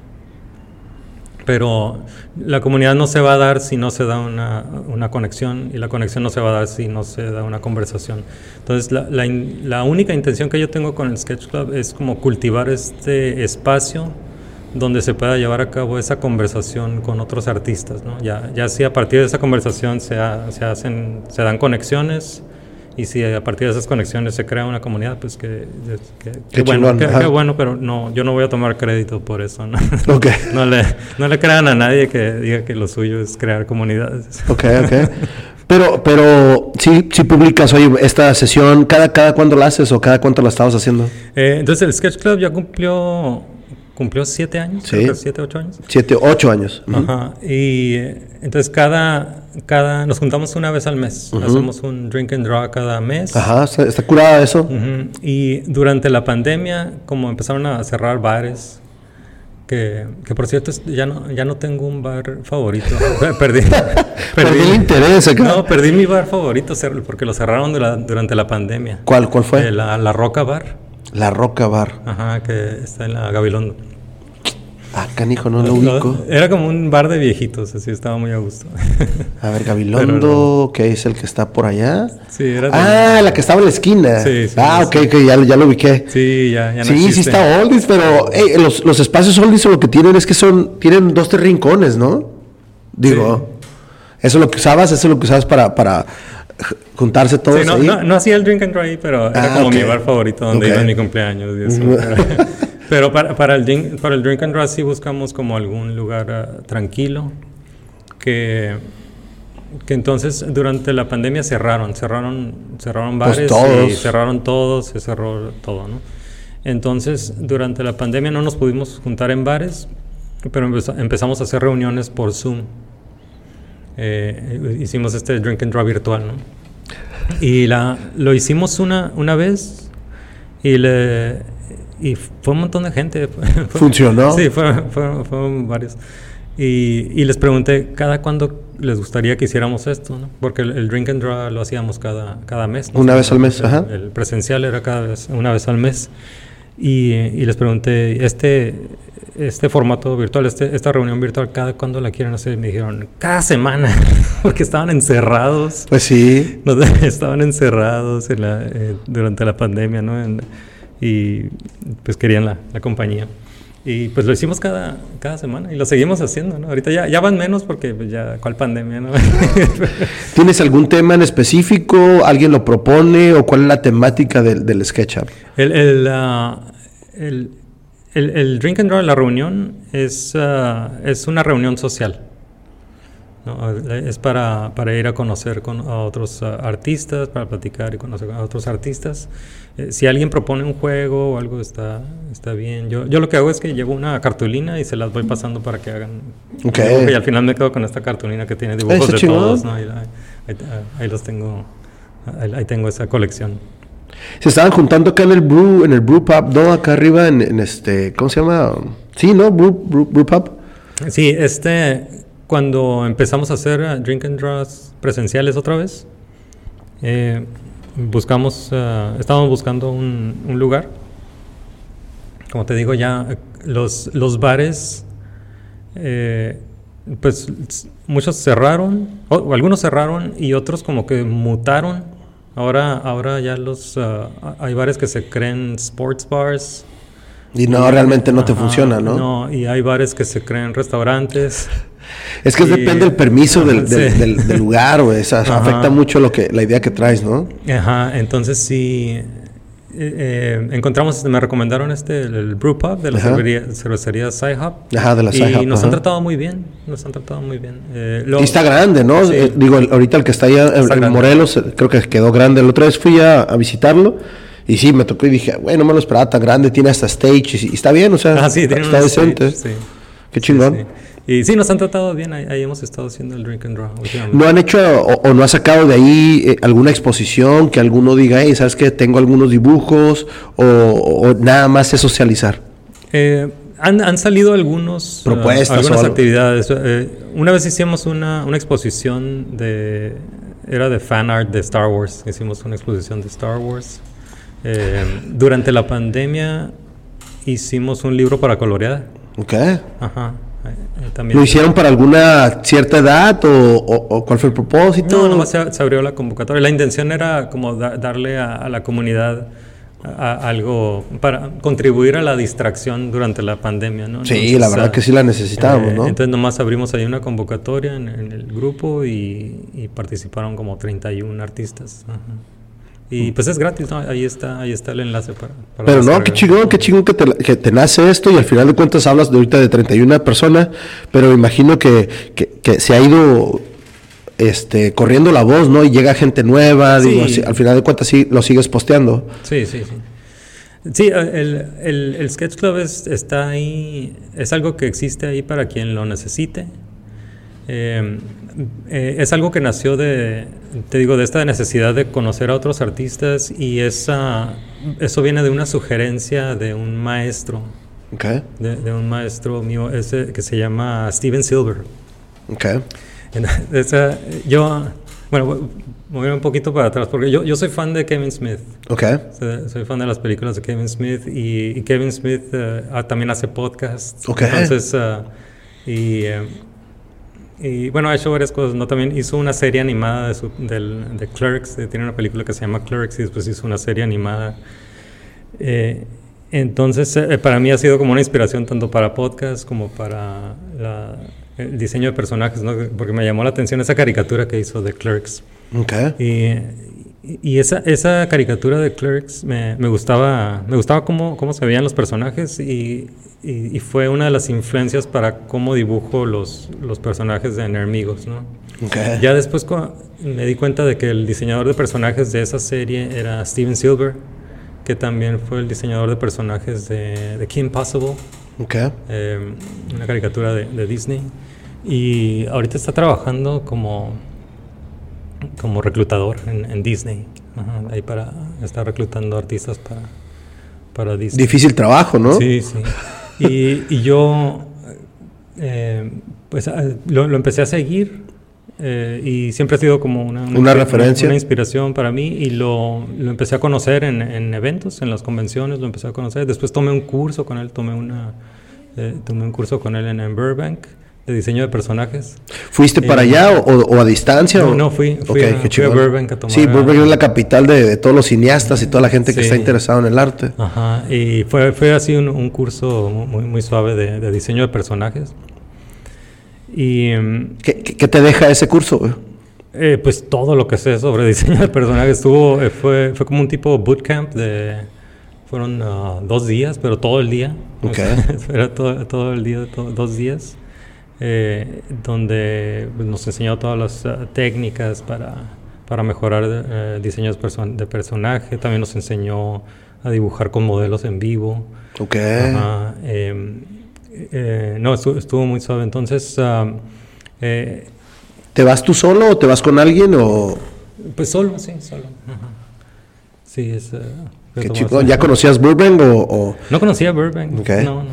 Speaker 2: Pero la comunidad no se va a dar si no se da una conexión, y la conexión no se va a dar si no se da una conversación. Entonces la única intención que yo tengo con el Sketch Club es como cultivar este espacio donde se pueda llevar a cabo esa conversación con otros artistas, ¿no? Ya si a partir de esa conversación se dan conexiones, y si a partir de esas conexiones se crea una comunidad, pues qué bueno, pero yo no voy a tomar crédito por eso, ¿no?
Speaker 1: Okay.
Speaker 2: no le crean a nadie que diga que lo suyo es crear comunidades.
Speaker 1: Okay. Pero sí publicas, oye, esta sesión, ¿cada cuándo la haces o cada cuánto la estabas haciendo?
Speaker 2: Entonces el Sketch Club ya cumplió 7 años,
Speaker 1: sí.
Speaker 2: 7, 8 años.
Speaker 1: 7, 8 años.
Speaker 2: Ajá. Y entonces nos juntamos una vez al mes. Hacemos un drink and draw cada mes.
Speaker 1: Ajá, está curada eso.
Speaker 2: Y durante la pandemia, como empezaron a cerrar bares, que por cierto ya no tengo un bar favorito. Perdí
Speaker 1: el interés acá.
Speaker 2: No, perdí mi bar favorito porque lo cerraron durante la pandemia.
Speaker 1: ¿Cuál fue?
Speaker 2: La Roca Bar.
Speaker 1: La Roca Bar.
Speaker 2: Ajá, que está en la Gabilondo.
Speaker 1: Canijo, no lo ubico.
Speaker 2: Era como un bar de viejitos, así estaba muy a gusto.
Speaker 1: A ver, Gabilondo, ¿qué es el que está por allá?
Speaker 2: Sí, era
Speaker 1: la que estaba en la esquina.
Speaker 2: Sí.
Speaker 1: Ok, ya lo ubiqué.
Speaker 2: Sí, ya no
Speaker 1: sí,
Speaker 2: existe.
Speaker 1: Sí está oldies, pero los espacios oldies lo que tienen es que tienen 2, 3 rincones, ¿no? Digo, sí. Eso es lo que usabas para juntarse todos ahí.
Speaker 2: No hacía el drink and draw ahí, pero era como mi bar favorito donde iba en mi cumpleaños y eso. Pero para el drink and draw sí buscamos como algún lugar tranquilo, que entonces durante la pandemia cerraron bares, pues y cerraron todos, se cerró todo, ¿no? Entonces durante la pandemia no nos pudimos juntar en bares, pero empezamos a hacer reuniones por Zoom. Hicimos este drink and draw virtual, ¿no? Y lo hicimos una vez y fue un montón de gente.
Speaker 1: ¿Funcionó?
Speaker 2: Sí, fueron varios. Y les pregunté cada cuándo les gustaría que hiciéramos esto, ¿no? Porque el drink and draw lo hacíamos cada mes, ¿no?
Speaker 1: Una vez al mes, ajá.
Speaker 2: El presencial era una vez al mes. Y les pregunté, este formato virtual, esta reunión virtual, ¿cada cuándo la quieren hacer? Y me dijeron, cada semana, porque estaban encerrados.
Speaker 1: Pues sí.
Speaker 2: Estaban encerrados durante la pandemia, ¿no? Y pues querían la compañía. Y pues lo hicimos cada semana y lo seguimos haciendo, ¿no? Ahorita ya van menos porque pues, ya, ¿cuál pandemia, no?
Speaker 1: ¿Tienes algún tema en específico? ¿Alguien lo propone? ¿O cuál es la temática del SketchUp?
Speaker 2: El Drink and Draw, la reunión, es una reunión social, ¿no? Es para ir a conocer a otros artistas, para platicar y conocer a otros artistas. Si alguien propone un juego o algo, está bien. Yo lo que hago es que llevo una cartulina y se las voy pasando para que hagan un dibujo, y al final me quedo con esta cartulina que tiene dibujos de todos, ¿no? Ahí los tengo, ahí tengo esa colección.
Speaker 1: Se estaban juntando acá en el Brew Pub, ¿no? Acá arriba en ¿cómo se llama? Sí, ¿no? Brew Pub.
Speaker 2: Sí, cuando empezamos a hacer Drink and Draws presenciales otra vez, estábamos buscando un lugar. Como te digo, ya los bares, pues muchos cerraron, o algunos cerraron y otros como que mutaron. Ahora ya hay bares que se creen sports bars.
Speaker 1: Y realmente no te funciona, ¿no?
Speaker 2: No, y hay bares que se creen restaurantes.
Speaker 1: Es que depende del permiso del lugar, güey. Afecta mucho la idea que traes, ¿no?
Speaker 2: Ajá, entonces sí. Encontramos, me recomendaron el Brew Pub de la cervecería Sci-Hub.
Speaker 1: Ajá, de la Sci-Hub.
Speaker 2: Y nos han tratado muy bien.
Speaker 1: Y está grande, ¿no? Sí. Ahorita el que está allá en Morelos, creo que quedó grande. La otra vez fui a visitarlo. Y sí, me tocó y dije, güey, no me lo esperaba tan grande, tiene hasta stage y está bien, o sea, está decente.
Speaker 2: Stage, sí.
Speaker 1: Qué chingón.
Speaker 2: Sí. Y sí, nos han tratado bien, ahí hemos estado haciendo el Drink and Draw últimamente.
Speaker 1: ¿No han hecho o no ha sacado de ahí alguna exposición que alguno diga, hey, ¿sabes qué? Tengo algunos dibujos o nada más es socializar?
Speaker 2: Han salido algunas actividades. Una vez hicimos una exposición era de fan art de Star Wars. Hicimos una exposición de Star Wars. Durante la pandemia hicimos un libro para colorear.
Speaker 1: Ok.
Speaker 2: Ajá. También.
Speaker 1: ¿Lo hicieron para alguna cierta edad o cuál fue el propósito?
Speaker 2: No, nomás se abrió la convocatoria. La intención era como darle a la comunidad algo para contribuir a la distracción durante la pandemia, ¿no?
Speaker 1: Sí, entonces, la verdad que sí la necesitábamos, ¿no?
Speaker 2: Entonces nomás abrimos ahí una convocatoria en el grupo y participaron como 31 artistas. Ajá. Y pues es gratis, ¿no? Ahí está el enlace para
Speaker 1: pero no, qué chingón que te nace esto y al final de cuentas hablas de ahorita de 31 personas, pero me imagino que se ha ido corriendo la voz, ¿no? Y llega gente nueva, sí. Digo, así, al final de cuentas sí lo sigues posteando.
Speaker 2: Sí. Sí, el Sketch Club está ahí, es algo que existe ahí para quien lo necesite. Es algo que nació de esta necesidad de conocer a otros artistas y eso viene de una sugerencia de un maestro,
Speaker 1: okay.
Speaker 2: de un maestro mío que se llama Steven Silver.
Speaker 1: Okay.
Speaker 2: Bueno, voy un poquito para atrás porque yo soy fan de Kevin Smith.
Speaker 1: Okay.
Speaker 2: Soy fan de las películas de Kevin Smith y Kevin Smith también hace podcasts.
Speaker 1: Okay.
Speaker 2: Entonces y bueno, ha hecho varias cosas, ¿no? También hizo una serie animada de Clerks, tiene una película que se llama Clerks y después hizo una serie animada. Entonces, para mí ha sido como una inspiración tanto para podcast como para el diseño de personajes, ¿no? Porque me llamó la atención esa caricatura que hizo de Clerks.
Speaker 1: Okay.
Speaker 2: Y esa caricatura de Clerks me gustaba cómo se veían los personajes y fue una de las influencias para cómo dibujo los personajes de Enemigos, ¿no?
Speaker 1: Okay.
Speaker 2: Ya después me di cuenta de que el diseñador de personajes de esa serie era Steven Silver, que también fue el diseñador de personajes de Kim Possible,
Speaker 1: okay.
Speaker 2: Una caricatura de Disney, y ahorita está trabajando como reclutador en Disney. Ajá, ahí está reclutando artistas para Disney.
Speaker 1: Difícil trabajo, ¿no?
Speaker 2: Sí. Y yo pues lo empecé a seguir y siempre ha sido como
Speaker 1: una referencia,
Speaker 2: una inspiración para mí, y lo empecé a conocer en eventos, en las convenciones, lo empecé a conocer. Después tomé un curso con él, tomé un curso con él en Burbank, diseño de personajes.
Speaker 1: ¿Fuiste para allá o a distancia?
Speaker 2: No, fui a Burbank a tomar.
Speaker 1: Sí, Burbank es la capital de todos los cineastas y toda la gente que está interesada en el arte.
Speaker 2: Ajá, y fue así un curso muy, muy suave de diseño de personajes. Y
Speaker 1: ¿Qué te deja ese curso, güey?
Speaker 2: Pues todo lo que sé sobre diseño de personajes. Fue como un tipo bootcamp fueron 2 días, pero todo el día.
Speaker 1: Okay.
Speaker 2: O sea, era todo el día, 2 días. Donde nos enseñó todas las técnicas para mejorar diseños de personaje. También nos enseñó a dibujar con modelos en vivo.
Speaker 1: Okay.
Speaker 2: No, estuvo muy suave. Entonces,
Speaker 1: ¿te vas tú solo o te vas con alguien o...?
Speaker 2: Pues solo, sí, solo. Uh-huh. Sí, es...
Speaker 1: Qué chico. ¿Ya conocías Burbank o...?
Speaker 2: No conocía Burbank.
Speaker 1: Okay.
Speaker 2: No.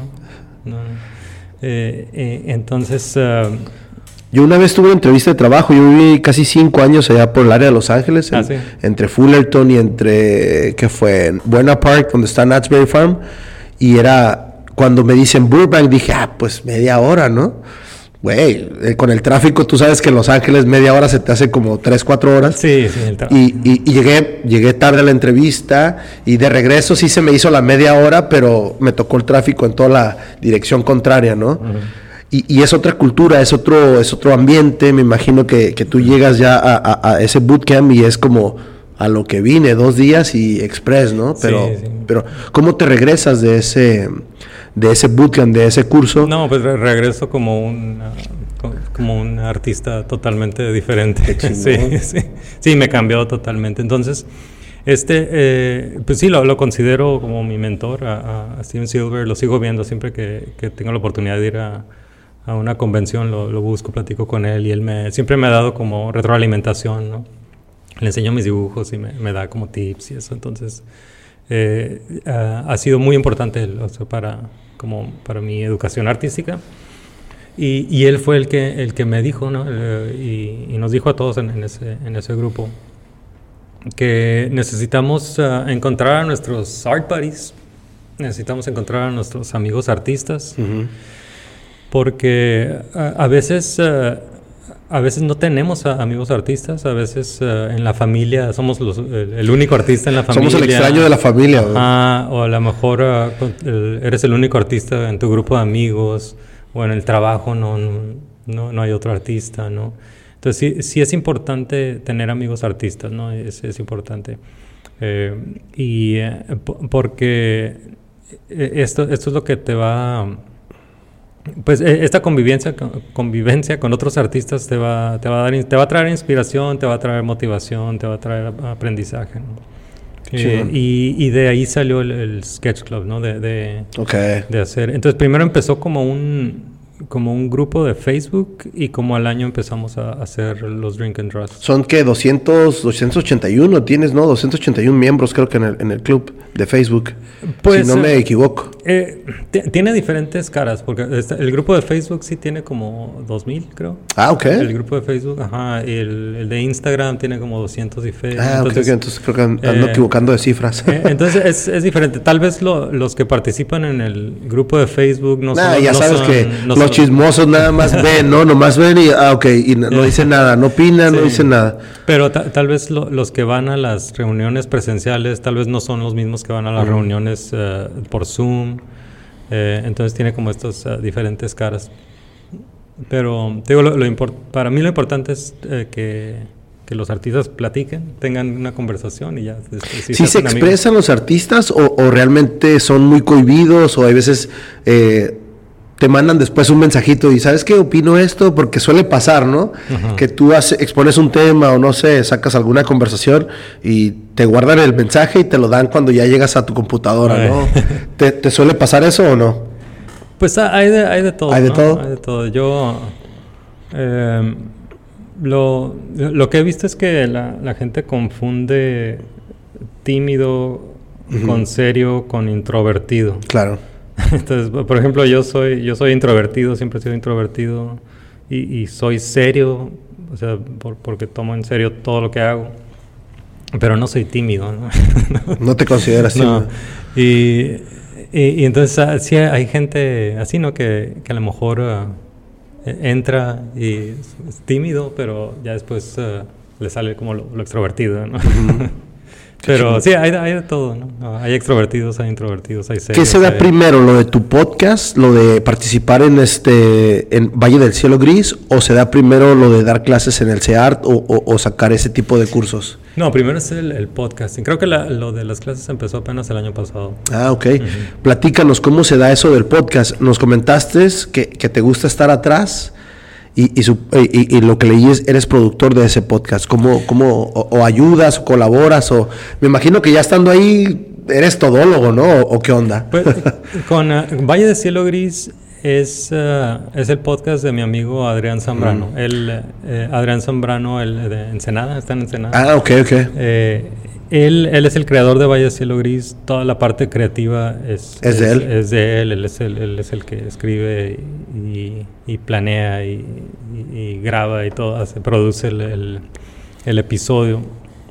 Speaker 2: Entonces...
Speaker 1: Yo una vez tuve una entrevista de trabajo. Yo viví casi 5 años allá por el área de Los Ángeles.
Speaker 2: ¿Sí?
Speaker 1: Entre Fullerton y entre... ¿Qué fue? Buena Park, donde está Knott's Farm. Y era... Cuando me dicen Burbank, dije, pues media hora, ¿no? Güey, con el tráfico, tú sabes que en Los Ángeles media hora se te hace como 3-4 horas.
Speaker 2: Sí, el tráfico.
Speaker 1: Y llegué tarde a la entrevista y de regreso sí se me hizo la media hora, pero me tocó el tráfico en toda la dirección contraria, ¿no? Uh-huh. Y es otra cultura, es otro ambiente. Me imagino que tú llegas ya a ese bootcamp y es como a lo que vine, 2 días y express, ¿no? Pero ¿cómo te regresas de ese bootcamp, de ese curso?
Speaker 2: No, pues regreso como un artista totalmente diferente. Sí, me cambió totalmente. Entonces, pues sí, lo considero como mi mentor, a Steven Silver. Lo sigo viendo siempre que tengo la oportunidad de ir a una convención, lo busco, platico con él y él siempre me ha dado como retroalimentación, ¿no? Le enseño mis dibujos y me da como tips y eso. Entonces, ha sido muy importante para mi educación artística. Y él fue el que me dijo, ¿no? Y nos dijo a todos en ese grupo que necesitamos encontrar a nuestros art buddies, necesitamos encontrar a nuestros amigos artistas, uh-huh. Porque a veces no tenemos amigos artistas, a veces en la familia somos el único artista en la familia.
Speaker 1: Somos el extraño de la familia.
Speaker 2: O a lo mejor eres el único artista en tu grupo de amigos, o en el trabajo no hay otro artista, ¿no? Entonces sí es importante tener amigos artistas, ¿no? Es importante. Porque esto es lo que te va... Pues esta convivencia con otros artistas te va a traer inspiración, te va a traer motivación, te va a traer aprendizaje, ¿no? Y de ahí salió el Sketch Club, ¿no? De hacer. Entonces primero empezó como un grupo de Facebook y como al año empezamos a hacer los Drink and Draws.
Speaker 1: Son que 281 tienes, ¿no? 281 miembros creo que en el club de Facebook, pues, si no me equivoco.
Speaker 2: Tiene diferentes caras, porque el grupo de Facebook sí tiene como 2,000, creo.
Speaker 1: Ah, ok.
Speaker 2: El grupo de Facebook, ajá, y el de Instagram tiene como 200 y fe.
Speaker 1: Entonces creo que ando equivocando de cifras.
Speaker 2: Entonces es diferente. Tal vez los que participan en el grupo de Facebook no
Speaker 1: son... Los chismosos nada más ven, ¿no? Nomás ven y no dicen nada, no opinan, no dicen nada.
Speaker 2: Pero tal vez los que van a las reuniones presenciales, tal vez no son los mismos que van a las reuniones por Zoom. Entonces tiene como estas diferentes caras. Pero te digo, para mí lo importante es que los artistas platiquen, tengan una conversación y ya.
Speaker 1: ¿Sí se expresan los artistas o realmente son muy cohibidos o hay veces... te mandan después un mensajito y ¿sabes qué? Opino esto, porque suele pasar, ¿no? Uh-huh. Que tú expones un tema o no sé, sacas alguna conversación y te guardan el mensaje y te lo dan cuando ya llegas a tu computadora, ¿no? ¿Te suele pasar eso o no?
Speaker 2: Pues hay de todo.
Speaker 1: ¿Hay de todo?
Speaker 2: Hay de todo. Yo lo que he visto es que la gente confunde tímido uh-huh. con serio con introvertido.
Speaker 1: Claro.
Speaker 2: Entonces, por ejemplo, yo soy introvertido, siempre he sido introvertido y soy serio, o sea, porque tomo en serio todo lo que hago, pero no soy tímido, ¿no?
Speaker 1: ¿No te consideras tímido?
Speaker 2: No. Y entonces sí hay gente así, ¿no? Que a lo mejor entra y es tímido, pero ya después le sale como lo extrovertido, ¿no? Pero sí, hay de todo, ¿no? Hay extrovertidos, hay introvertidos, hay serios.
Speaker 1: ¿Qué se da primero, lo de tu podcast, lo de participar en Valle del Cielo Gris, o se da primero lo de dar clases en el CEART o sacar ese tipo de cursos?
Speaker 2: No, primero es el podcasting. Creo que lo de las clases empezó apenas el año pasado.
Speaker 1: Ah, ok. Platícanos cómo se da eso del podcast. Nos comentaste que te gusta estar atrás y lo que leí es, eres productor de ese podcast. ¿Cómo o ayudas o colaboras? O me imagino que ya estando ahí eres todólogo, ¿no? ¿O qué onda?
Speaker 2: Pues, con Valle del Cielo Gris es el podcast de mi amigo Adrián Zambrano. Adrián Zambrano, el de Ensenada, está en Ensenada.
Speaker 1: Ah, ok.
Speaker 2: Él es el creador de Valle del Cielo Gris. Toda la parte creativa es de él. Es de él. Él es el que escribe y planea y graba y todo, produce el episodio.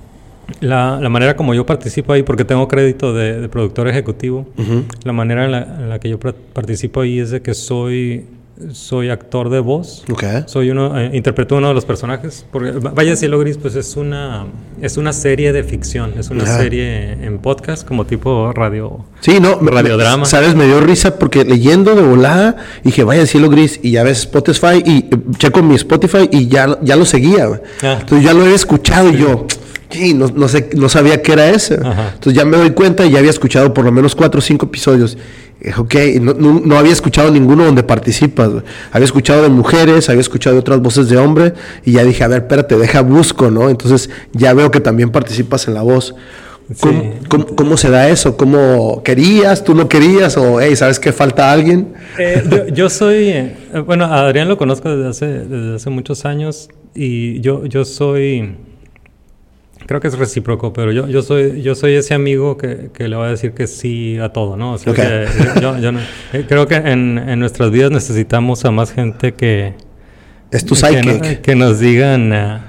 Speaker 2: La manera como yo participo ahí, porque tengo crédito de productor ejecutivo, la manera en la que yo participo ahí es de que soy actor de voz.
Speaker 1: Okay.
Speaker 2: Interpreto uno de los personajes. Porque Valle del Cielo Gris, pues es una serie de ficción, es una serie en podcast, como tipo radio. Sí, no, radiodrama.
Speaker 1: Sabes, me dio risa porque leyendo de volada dije Valle del Cielo Gris y ya ves Spotify y checo mi Spotify y ya lo seguía. Entonces ya lo había escuchado y yo. Sí, no sabía qué era ese. Ajá. Entonces ya me doy cuenta y ya había escuchado por lo menos 4 o 5 episodios. Ok, no había escuchado ninguno donde participas. Había escuchado de mujeres, había escuchado de otras voces de hombre y ya dije, a ver, espérate, busco, ¿no? Entonces ya veo que también participas en la voz. ¿Cómo se da eso? ¿Cómo querías? ¿Tú no querías? ¿O, sabes que falta alguien?
Speaker 2: Yo soy... bueno, a Adrián lo conozco desde hace muchos años y yo soy... Creo que es recíproco, pero yo soy ese amigo que le va a decir que sí a todo, ¿no? O sea, que yo no, creo que en nuestras vidas necesitamos a más gente que...
Speaker 1: Es tu sidekick.
Speaker 2: Que nos digan...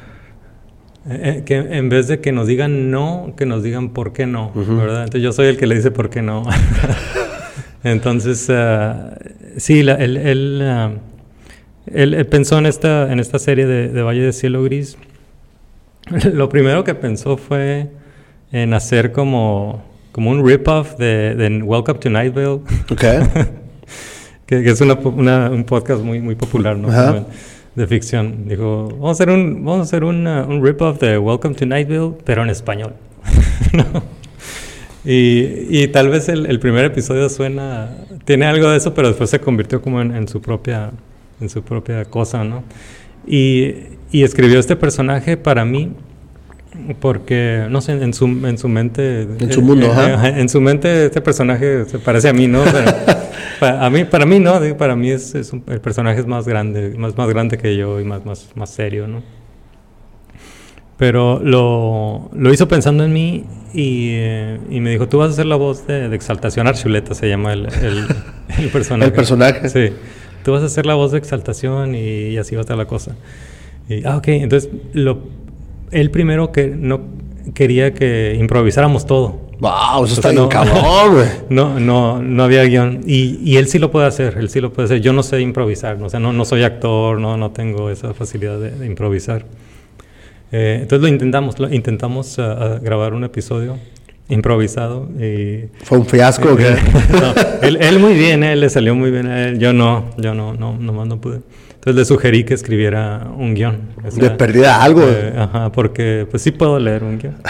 Speaker 2: que en vez de que nos digan no, que nos digan por qué no, ¿verdad? Entonces yo soy el que le dice por qué no. Entonces, sí, él pensó en esta serie de Valle del Cielo Gris. Lo primero que pensó fue en hacer como un rip-off de Welcome to Night Vale.
Speaker 1: Okay.
Speaker 2: que es un podcast muy popular, ¿no? De ficción. Dijo, vamos a hacer un rip-off de Welcome to Night Vale, pero en español. ¿No? Y tal vez el primer episodio tiene algo de eso, pero después se convirtió como en su propia cosa, ¿no? Y escribió este personaje para mí porque, no sé, en su mente...
Speaker 1: En su mundo,
Speaker 2: en su mente este personaje se parece a mí, ¿no? Pero para mí no, para mí el personaje es más grande que yo y más serio, ¿no? Pero lo hizo pensando en mí y me dijo, tú vas a hacer la voz de Exaltación Archuleta, se llama el personaje.
Speaker 1: El personaje.
Speaker 2: Sí. Tú vas a hacer la voz de Exaltación y así va a estar la cosa. Ok, entonces él primero que no quería que improvisáramos todo.
Speaker 1: Wow, eso está bien cabrón, güey.
Speaker 2: No había guión. Y él sí lo puede hacer, Yo no sé improvisar, o sea, no soy actor, no tengo esa facilidad de improvisar. Entonces lo intentamos grabar un episodio improvisado y...
Speaker 1: ¿Fue un fiasco o qué?
Speaker 2: No, él muy bien, él le salió muy bien a él. Yo nomás no pude. Entonces le sugerí que escribiera un guión. O sea,
Speaker 1: de perdida algo.
Speaker 2: Porque pues sí puedo leer un guión.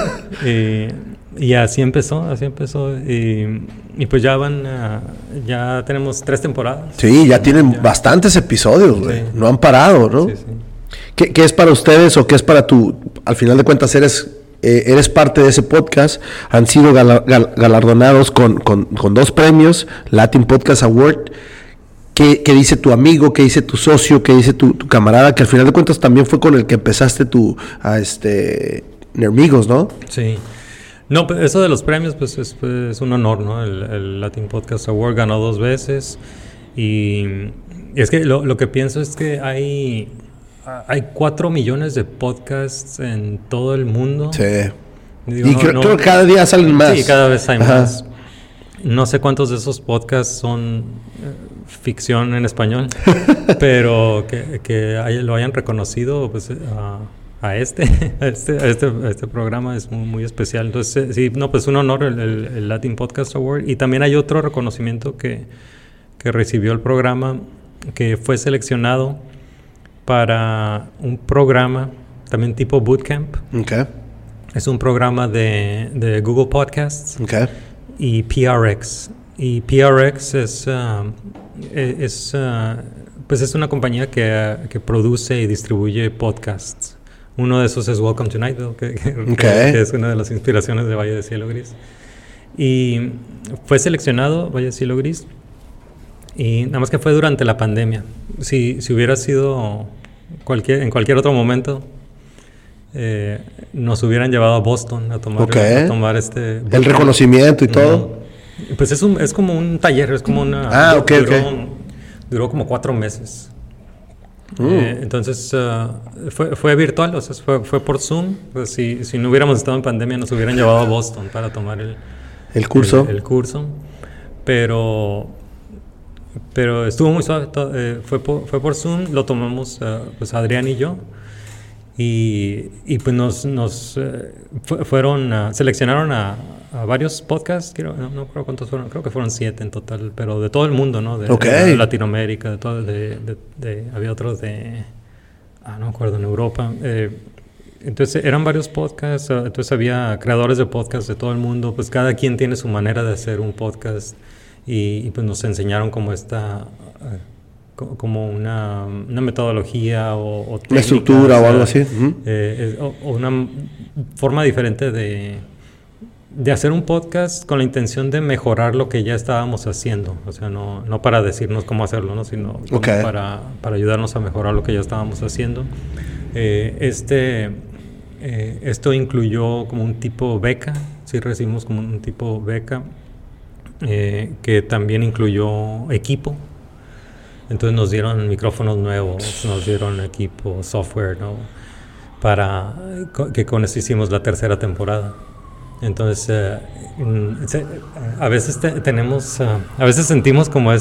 Speaker 2: Y así empezó. Y pues ya tenemos 3 temporadas.
Speaker 1: Sí, ya tienen bastantes episodios, güey. Sí. No han parado, ¿no? Sí. ¿Qué es para ustedes o qué es para tú? Al final de cuentas eres parte de ese podcast. Han sido galardonados con 2 premios, Latin Podcast Award. ¿Qué dice tu amigo? ¿Qué dice tu socio? ¿Qué dice tu camarada? Que al final de cuentas también fue con el que empezaste Nermigos, ¿no?
Speaker 2: Sí. No, pues eso de los premios pues es un honor, ¿no? El Latin Podcast Award ganó 2 veces y es que lo que pienso es que hay 4 millones de podcasts en todo el mundo.
Speaker 1: Sí. Creo que cada día salen más.
Speaker 2: Sí, cada vez hay más. No sé cuántos de esos podcasts son ficción en español, pero que lo hayan reconocido, pues a este programa es muy, muy especial. Entonces, sí, no, pues un honor el Latin Podcast Award. Y también hay otro reconocimiento que recibió el programa, que fue seleccionado para un programa también tipo bootcamp.
Speaker 1: Okay.
Speaker 2: Es un programa de Google Podcasts.
Speaker 1: Okay.
Speaker 2: Y PRX. Y PRX pues es una compañía que produce y distribuye podcasts. Uno de esos es Welcome to Nightville, que es una de las inspiraciones de Valle de Cielo Gris. Y fue seleccionado Valle de Cielo Gris, y nada más que fue durante la pandemia. Si hubiera sido en cualquier otro momento, nos hubieran llevado a Boston a tomar
Speaker 1: el reconocimiento y todo.
Speaker 2: Pues es como un taller, es como una... Duró como 4 meses. Entonces fue virtual, o sea, fue por Zoom. Pues si no hubiéramos estado en pandemia, nos hubieran llevado a Boston para tomar el curso. El curso. Pero estuvo muy suave. Fue por Zoom, lo tomamos pues Adrián y yo. Y pues seleccionaron a varios podcasts, no creo cuántos fueron, creo que fueron 7 en total, pero de todo el mundo, ¿no? De Latinoamérica, había otros no me acuerdo, en Europa. Entonces eran varios podcasts, entonces había creadores de podcasts de todo el mundo, pues cada quien tiene su manera de hacer un podcast, y pues nos enseñaron como una metodología o técnicas,
Speaker 1: una estructura o algo así.
Speaker 2: O una forma diferente de hacer un podcast con la intención de mejorar lo que ya estábamos haciendo. O sea, no para decirnos cómo hacerlo, ¿no? Sino como para ayudarnos a mejorar lo que ya estábamos haciendo. Esto incluyó como un tipo beca. Sí, recibimos como un tipo beca, que también incluyó equipo. Entonces nos dieron micrófonos nuevos, nos dieron equipo, software, ¿no? Que con eso hicimos la 3ª temporada. Entonces, a veces a veces sentimos como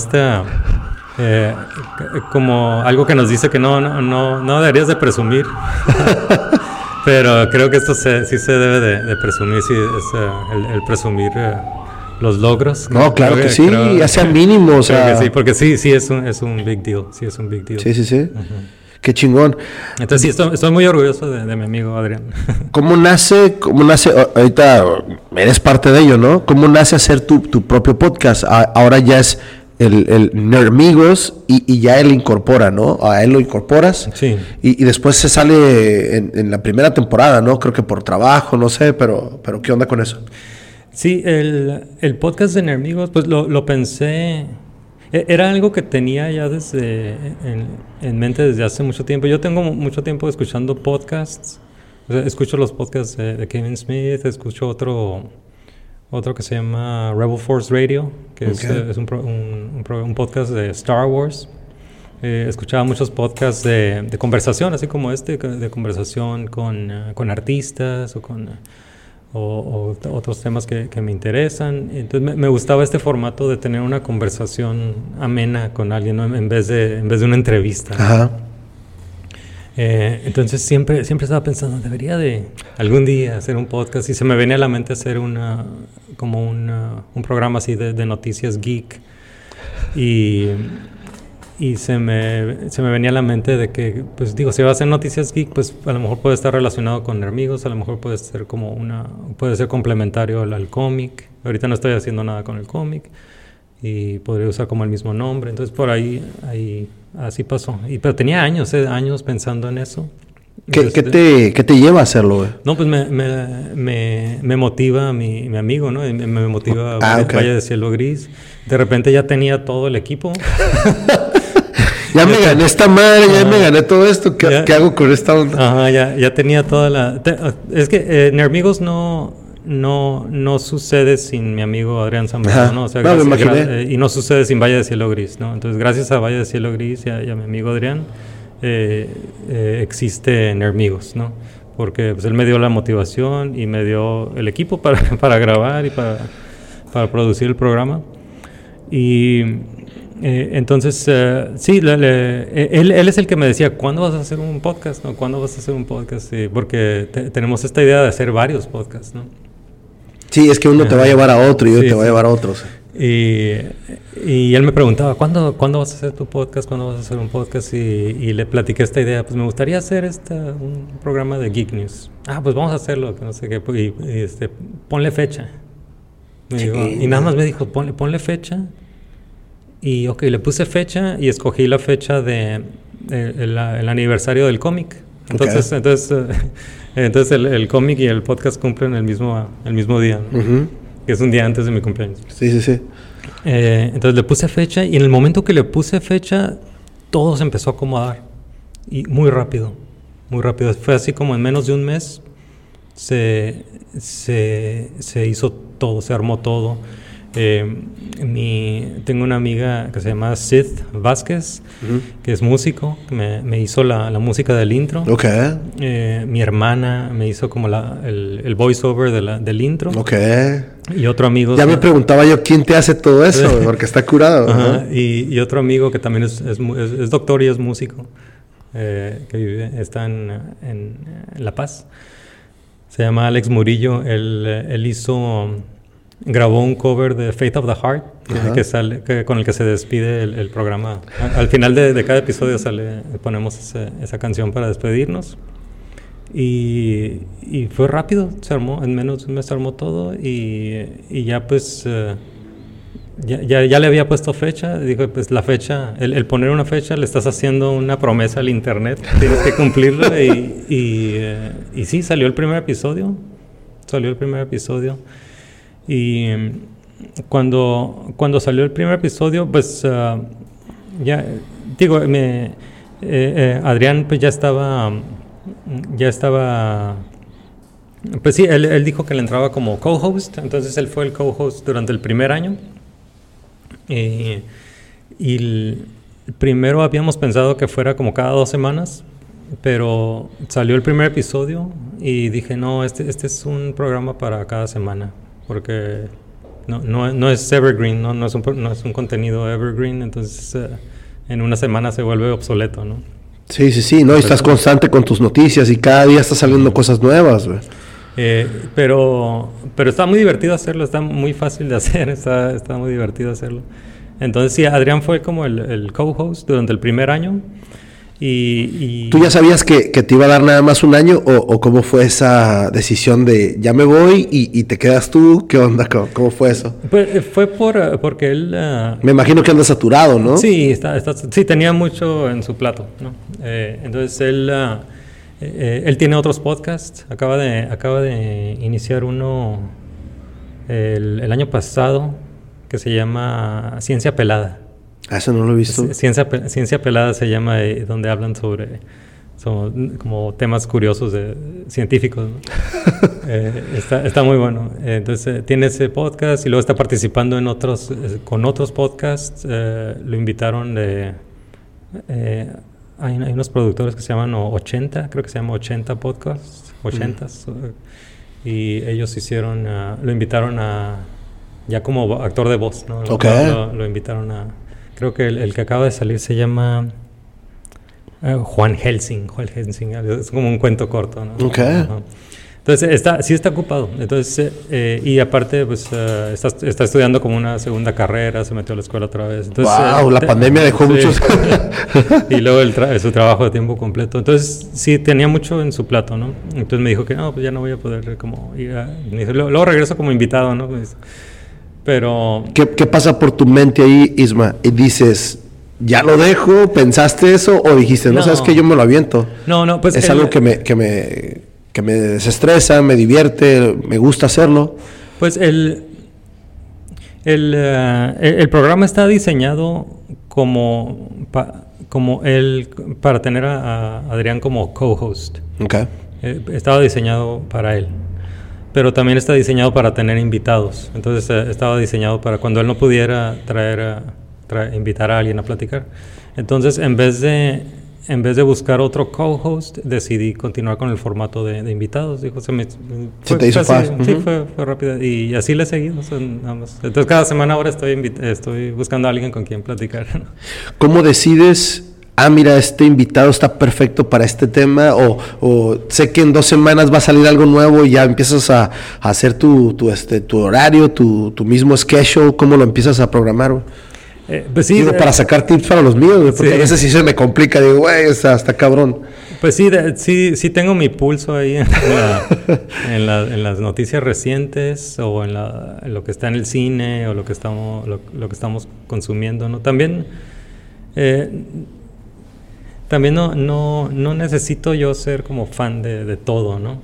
Speaker 2: como algo que nos dice que no deberías de presumir. Pero creo que esto sí se debe de presumir, sí, es el presumir los logros.
Speaker 1: No, claro que sí, ya sean mínimos. O sea,
Speaker 2: sí, porque sí es un big deal. Sí, es un big deal.
Speaker 1: Sí. Uh-huh. Qué chingón.
Speaker 2: Entonces sí, estoy muy orgulloso de mi amigo Adrián.
Speaker 1: ¿Cómo nace? Ahorita eres parte de ello, ¿no? ¿Cómo nace hacer tu propio podcast? Ahora ya es el Nermigos y ya él incorpora, ¿no? A él lo incorporas.
Speaker 2: Sí.
Speaker 1: Y después se sale en la primera temporada, ¿no? Creo que por trabajo, no sé, pero ¿qué onda con eso?
Speaker 2: Sí, el podcast de Nermigos, pues lo pensé. Era algo que tenía ya en mente desde hace mucho tiempo. Yo tengo mucho tiempo escuchando podcasts. O sea, escucho los podcasts de Kevin Smith, escucho otro que se llama Rebel Force Radio, que es un podcast de Star Wars. Escuchaba muchos podcasts de conversación, así como de conversación con artistas o otros temas que me interesan. Entonces me gustaba este formato de tener una conversación amena con alguien, ¿no? en vez de una entrevista.
Speaker 1: Ajá.
Speaker 2: Entonces siempre estaba pensando, debería de algún día hacer un podcast, y se me venía a la mente hacer un programa así de noticias geek, y se me venía a la mente de que, pues digo, si va a ser noticias geek, pues a lo mejor puede estar relacionado con Nermigos, a lo mejor puede ser puede ser complementario al cómic. Ahorita no estoy haciendo nada con el cómic y podría usar como el mismo nombre. Entonces por ahí así pasó. Pero tenía años pensando en eso.
Speaker 1: ¿Qué te lleva a hacerlo, güey?
Speaker 2: No, pues me motiva mi amigo, ¿no? Me motiva Valle de Cielo Gris. De repente ya tenía todo el equipo.
Speaker 1: Ya me gané esta madre, ya me gané todo esto. ¿Qué hago con esta onda?
Speaker 2: Ajá, ya tenía toda la... Es que Nermigos no sucede sin mi amigo Adrián Zambrano, ¿no? O sea,
Speaker 1: me imaginé.
Speaker 2: Y no sucede sin Valle de Cielo Gris, ¿no? Entonces, gracias a Valle de Cielo Gris y a mi amigo Adrián, existe Nermigos, ¿no? Porque pues, él me dio la motivación y me dio el equipo para grabar y para producir el programa. Y entonces, sí, él es el que me decía, ¿cuándo vas a hacer un podcast? ¿No? ¿Cuándo vas a hacer un podcast? Porque tenemos esta idea de hacer varios podcasts, ¿no?
Speaker 1: Sí, es que uno te va a llevar a otro y otro te va a llevar a otros.
Speaker 2: Y él me preguntaba, ¿cuándo vas a hacer tu podcast? ¿Cuándo vas a hacer un podcast? Y le platiqué esta idea, pues me gustaría hacer un programa de Geek News. Pues vamos a hacerlo, que no sé qué, ponle fecha. Y nada más me dijo, ponle fecha. Y ok, le puse fecha y escogí la fecha el aniversario del cómic. Entonces el cómic y el podcast cumplen el mismo día, ¿no? Uh-huh. Que es un día antes de mi cumpleaños.
Speaker 1: Sí.
Speaker 2: Entonces le puse fecha y en el momento que le puse fecha, todo se empezó a acomodar. Y muy rápido. Fue así como en menos de un mes se hizo todo, se armó todo. Tengo una amiga que se llama Sid Vázquez, uh-huh, que es músico, que me hizo la música del intro.
Speaker 1: Okay.
Speaker 2: Mi hermana me hizo como el voiceover del intro.
Speaker 1: Okay.
Speaker 2: Y otro amigo...
Speaker 1: Ya me preguntaba yo, ¿quién te hace todo eso? Porque está curado.
Speaker 2: Uh-huh. Y otro amigo que también es doctor y es músico, que está en La Paz. Se llama Alex Murillo. Él grabó un cover de Faith of the Heart, con el que se despide el programa. Al final de cada episodio ponemos esa canción para despedirnos. Y fue rápido, se armó, en menos de un mes se armó todo. Y ya pues, ya le había puesto fecha. Dijo, pues la fecha, el poner una fecha, le estás haciendo una promesa al internet, tienes que cumplirla. Y sí, salió el primer episodio. Y cuando salió el primer episodio, pues ya digo, Adrián pues ya estaba, pues sí, él dijo que le entraba como co-host, entonces él fue el co-host durante el primer año. Y primero habíamos pensado que fuera como cada 2 semanas, pero salió el primer episodio y dije, no, este es un programa para cada semana. Porque no es evergreen, no es un contenido evergreen, entonces en una semana se vuelve obsoleto, ¿no?
Speaker 1: Sí, no, y estás constante con tus noticias y cada día están saliendo cosas nuevas, güey.
Speaker 2: Pero está muy divertido hacerlo, está muy fácil de hacer, está muy divertido hacerlo. Entonces sí, Adrián fue como el co-host durante el primer año. ¿Tú ya sabías que te iba a dar nada más un año o cómo fue esa decisión de ya me voy y te quedas tú? ¿Qué onda? ¿Cómo fue eso? Pues, fue porque él...
Speaker 1: me imagino que anda saturado, ¿no?
Speaker 2: Sí, sí, tenía mucho en su plato, ¿no? Entonces él tiene otros podcasts, acaba de iniciar uno el año pasado que se llama Ciencia Pelada.
Speaker 1: Eso no lo he visto.
Speaker 2: Ciencia Pelada se llama, donde hablan sobre como temas curiosos científicos, ¿no? Está muy bueno. Entonces tiene ese podcast y luego está participando con otros podcasts. Lo invitaron hay unos productores que se llaman 80, creo que se llama 80 Podcasts, 80s, y ellos lo invitaron ya como actor de voz, ¿no?
Speaker 1: Okay.
Speaker 2: Lo invitaron creo que el que acaba de salir se llama Juan Helsing, es como un cuento corto, ¿no?
Speaker 1: Okay.
Speaker 2: Uh-huh. Entonces sí está ocupado. Entonces y aparte pues está estudiando como una segunda carrera, se metió a la escuela otra vez. Entonces,
Speaker 1: wow, la pandemia dejó muchos.
Speaker 2: Y luego su trabajo de tiempo completo. Entonces sí tenía mucho en su plato, ¿no? Entonces me dijo que no, pues ya no voy a poder como ir luego regreso como invitado, ¿no? Pero
Speaker 1: ¿Qué pasa por tu mente ahí, Isma? Y dices, ¿ya lo dejo? ¿Pensaste eso? ¿O dijiste, no sabes que yo me lo aviento?
Speaker 2: No, pues...
Speaker 1: Es algo que me desestresa, me divierte, me gusta hacerlo.
Speaker 2: Pues el programa está diseñado para tener a Adrián como co-host.
Speaker 1: Okay.
Speaker 2: Estaba diseñado para él. Pero también está diseñado para tener invitados. Entonces estaba diseñado para cuando él no pudiera invitar a alguien a platicar. Entonces en vez de en vez de buscar otro co-host, decidí continuar con el formato de invitados. Dijo,
Speaker 1: se te hizo fácil.
Speaker 2: Sí, fue rápido. Y así le he seguido. Entonces, cada semana ahora estoy buscando a alguien con quien platicar.
Speaker 1: ¿Cómo decides... mira, este invitado está perfecto para este tema, o sé que en 2 semanas va a salir algo nuevo y ya empiezas a hacer tu horario, tu mismo schedule? ¿Cómo lo empiezas a programar?
Speaker 2: Pues sí,
Speaker 1: para sacar tips para los míos, porque a veces sí se me complica, digo, güey, está cabrón.
Speaker 2: Pues sí tengo mi pulso ahí en las noticias recientes, o en lo que está en el cine, o lo que estamos consumiendo, ¿no? También no necesito yo ser como fan de todo, ¿no?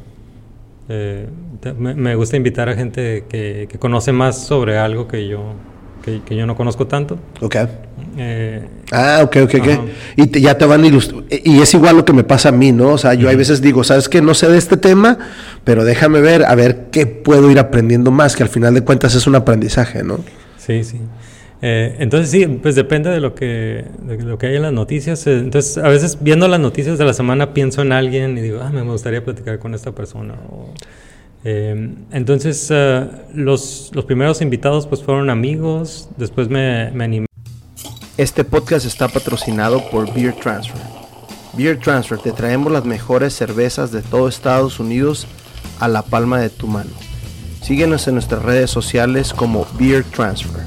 Speaker 2: Me gusta invitar a gente que conoce más sobre algo que yo no conozco tanto.
Speaker 1: Ok. Ok. Y ya te van ilustrando. Y es igual lo que me pasa a mí, ¿no? O sea, yo hay veces digo, ¿sabes qué? No sé de este tema, pero déjame ver, a ver qué puedo ir aprendiendo más, que al final de cuentas es un aprendizaje, ¿no?
Speaker 2: Sí. Entonces sí, pues depende de lo que hay en las noticias. Entonces a veces viendo las noticias de la semana pienso en alguien y digo, me gustaría platicar con esta persona. Entonces los primeros invitados pues fueron amigos. Después me animé.
Speaker 1: Este podcast está patrocinado por Beer Transfer. Beer Transfer, te traemos las mejores cervezas de todo Estados Unidos a la palma de tu mano. Síguenos en nuestras redes sociales como Beer Transfer.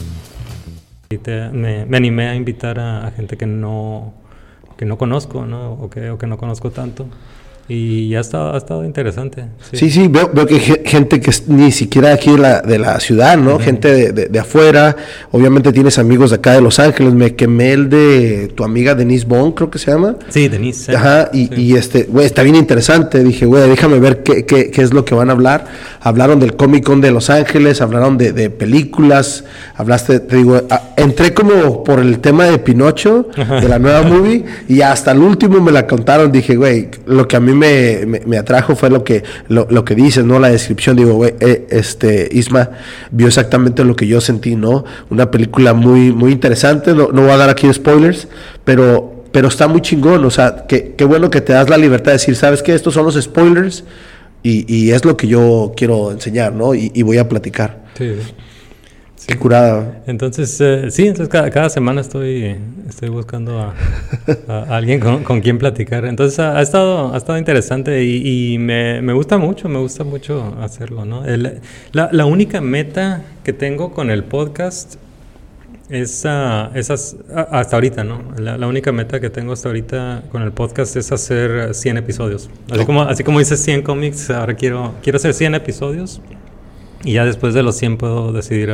Speaker 2: Me animé a invitar a gente que no conozco, ¿no? O que no conozco tanto. Y ha estado interesante.
Speaker 1: Sí, veo que hay gente que ni siquiera aquí de la ciudad, ¿no? Uh-huh. Gente de afuera. Obviamente tienes amigos de acá de Los Ángeles. Me quemé el de tu amiga Denise Bond, creo que se llama.
Speaker 2: Sí, Denise.
Speaker 1: Ajá, y güey, está bien interesante. Dije, güey, déjame ver qué es lo que van a hablar. Hablaron del Comic Con de Los Ángeles, hablaron de películas. Hablaste, te digo, entré como por el tema de Pinocho, uh-huh, de la nueva movie, y hasta el último me la contaron. Dije, güey, lo que a mí me atrajo fue lo que dices, ¿no? La descripción, digo, güey, Isma vio exactamente lo que yo sentí, ¿no? Una película muy, muy interesante, no voy a dar aquí spoilers, pero está muy chingón, o sea, qué bueno que te das la libertad de decir, ¿sabes qué? Estos son los spoilers y es lo que yo quiero enseñar, ¿no? Y voy a platicar.
Speaker 2: Sí.
Speaker 1: Qué curada.
Speaker 2: Entonces, entonces cada semana estoy buscando a alguien con quien platicar. Entonces ha estado interesante y me gusta mucho hacerlo, ¿no? La única meta que tengo con el podcast es hasta ahorita, ¿no? La única meta que tengo hasta ahorita con el podcast es hacer 100 episodios. Así como dice 100 cómics, ahora quiero hacer 100 episodios. Y ya después de los 100 puedo decidir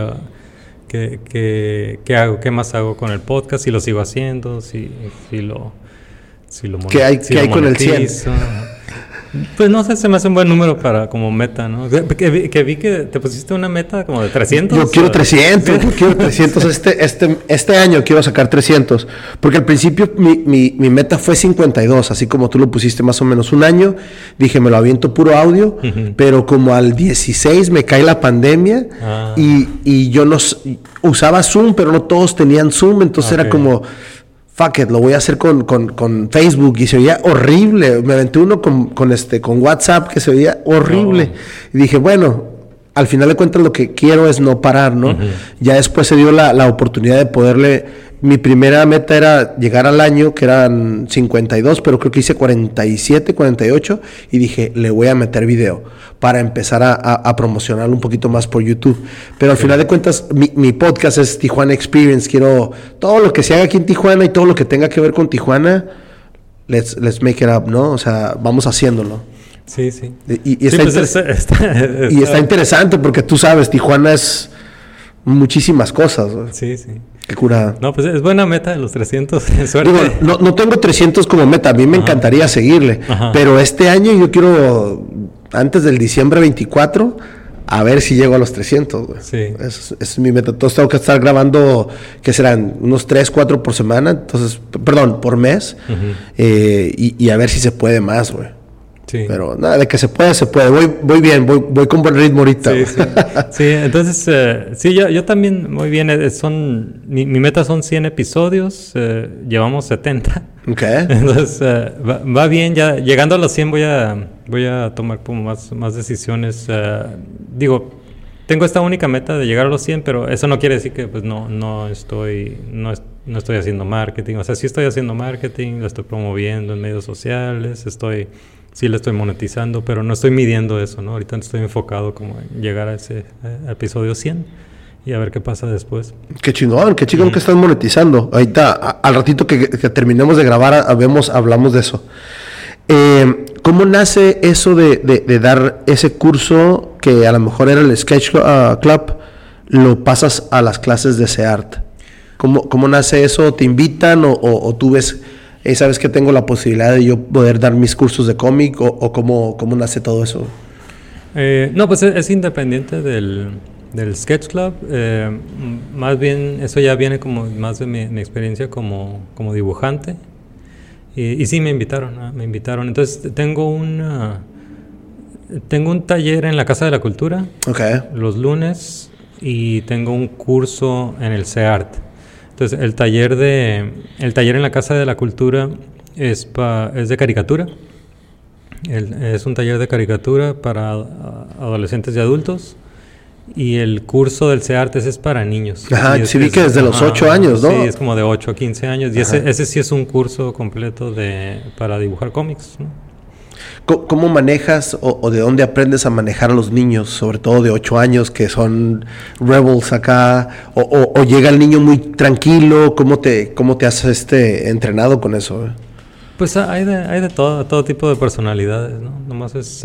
Speaker 2: qué hago, qué más hago con el podcast, si lo sigo haciendo, si lo
Speaker 1: ¿Qué hay con el 100?
Speaker 2: Pues no sé, se me hace un buen número como meta, ¿no? Que vi que te pusiste una meta como de 300.
Speaker 1: Yo quiero 300, yo quiero 300. Este año quiero sacar 300. Porque al principio mi meta fue 52, así como tú lo pusiste más o menos un año. Dije, me lo aviento puro audio, uh-huh, pero como al 16 me cae la pandemia y yo no usaba Zoom, pero no todos tenían Zoom, entonces era como... Fuck it, lo voy a hacer con Facebook y se veía horrible. Me aventé uno con WhatsApp que se veía horrible. Y dije, bueno, al final de cuentas lo que quiero es no parar, ¿no? Uh-huh. Ya después se dio la oportunidad de poderle... Mi primera meta era llegar al año, que eran 52, pero creo que hice 47, 48, y dije, le voy a meter video para empezar a promocionarlo un poquito más por YouTube. Pero al final de cuentas, mi podcast es Tijuana Experience. Quiero todo lo que se haga aquí en Tijuana y todo lo que tenga que ver con Tijuana, let's make it up, ¿no? O sea, vamos haciéndolo.
Speaker 2: Sí.
Speaker 1: Y está interesante porque tú sabes, Tijuana es muchísimas cosas, ¿no?
Speaker 2: Sí.
Speaker 1: Qué curada.
Speaker 2: No, pues es buena meta de los 300. Suerte.
Speaker 1: Digo, no tengo 300 como meta. A mí me encantaría seguirle. Ajá. Pero este año yo quiero, antes del diciembre 24, a ver si llego a los 300. Güey.
Speaker 2: Sí.
Speaker 1: Esa es mi meta. Entonces tengo que estar grabando, ¿qué serán? Unos 3, 4 por semana. Entonces, por mes. Uh-huh. Y a ver si se puede más, güey. Sí. Pero nada, de que se puede. Voy bien, voy con buen ritmo ahorita.
Speaker 2: Sí, entonces, yo también muy bien. Mi meta son 100 episodios, llevamos 70.
Speaker 1: Okay.
Speaker 2: Entonces, va bien. Ya llegando a los 100 voy a tomar como más decisiones. Digo, tengo esta única meta de llegar a los 100, pero eso no quiere decir que pues no estoy haciendo marketing. O sea, sí estoy haciendo marketing, lo estoy promoviendo en medios sociales, sí lo estoy monetizando, pero no estoy midiendo eso, ¿no? Ahorita estoy enfocado como en llegar a ese episodio 100 y a ver qué pasa después. Qué chingón
Speaker 1: que estás monetizando. Ahorita, al ratito que terminemos de grabar, hablamos de eso. ¿Cómo nace eso de dar ese curso que a lo mejor era el Sketch Club, lo pasas a las clases de SEART? ¿Cómo nace eso? ¿Te invitan o tú ves, sabes que tengo la posibilidad de yo poder dar mis cursos de cómic o cómo nace todo eso?
Speaker 2: No, pues es independiente del Sketch Club. Más bien eso ya viene como más de mi experiencia como dibujante. Y sí me invitaron. Entonces tengo un taller en la Casa de la Cultura, los lunes, y tengo un curso en el SEART. Entonces el taller en la Casa de la Cultura es de caricatura. Es un taller de caricatura para adolescentes y adultos. Y el curso del SEART es para niños.
Speaker 1: Ajá, sí vi que desde los 8 años, ¿no?
Speaker 2: Sí, es como de 8 a 15 años. Y ese sí es un curso completo para dibujar cómics, ¿no?
Speaker 1: ¿Cómo manejas o de dónde aprendes a manejar a los niños, sobre todo de 8 años, que son rebels acá? ¿O llega el niño muy tranquilo? ¿Cómo te has entrenado con eso?
Speaker 2: Pues hay de todo tipo de personalidades, ¿no? Nomás es...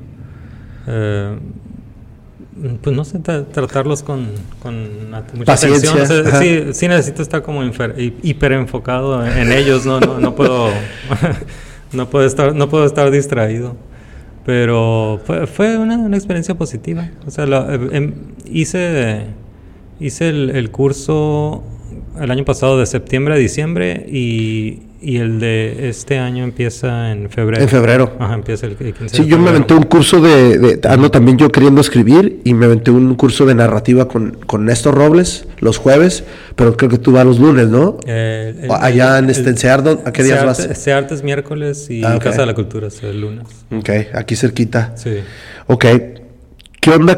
Speaker 2: pues no sé, tratarlos con mucha
Speaker 1: paciencia.
Speaker 2: atención. O sea, sí necesito estar como hiper enfocado en ellos, no puedo no puedo estar distraído. Pero fue una experiencia positiva. O sea, hice el curso el año pasado de septiembre a diciembre y el de este año empieza en febrero.
Speaker 1: En febrero.
Speaker 2: Ajá, empieza el 15 de
Speaker 1: Sí, yo me aventé un curso ando también yo queriendo escribir y me aventé un curso de narrativa con Néstor Robles los jueves, pero creo que tú vas los lunes, ¿no? Allá en SEART, ¿a qué días vas?
Speaker 2: SEART es miércoles y Casa de la Cultura es el lunes.
Speaker 1: Ok, aquí cerquita.
Speaker 2: Sí.
Speaker 1: Ok, ¿qué onda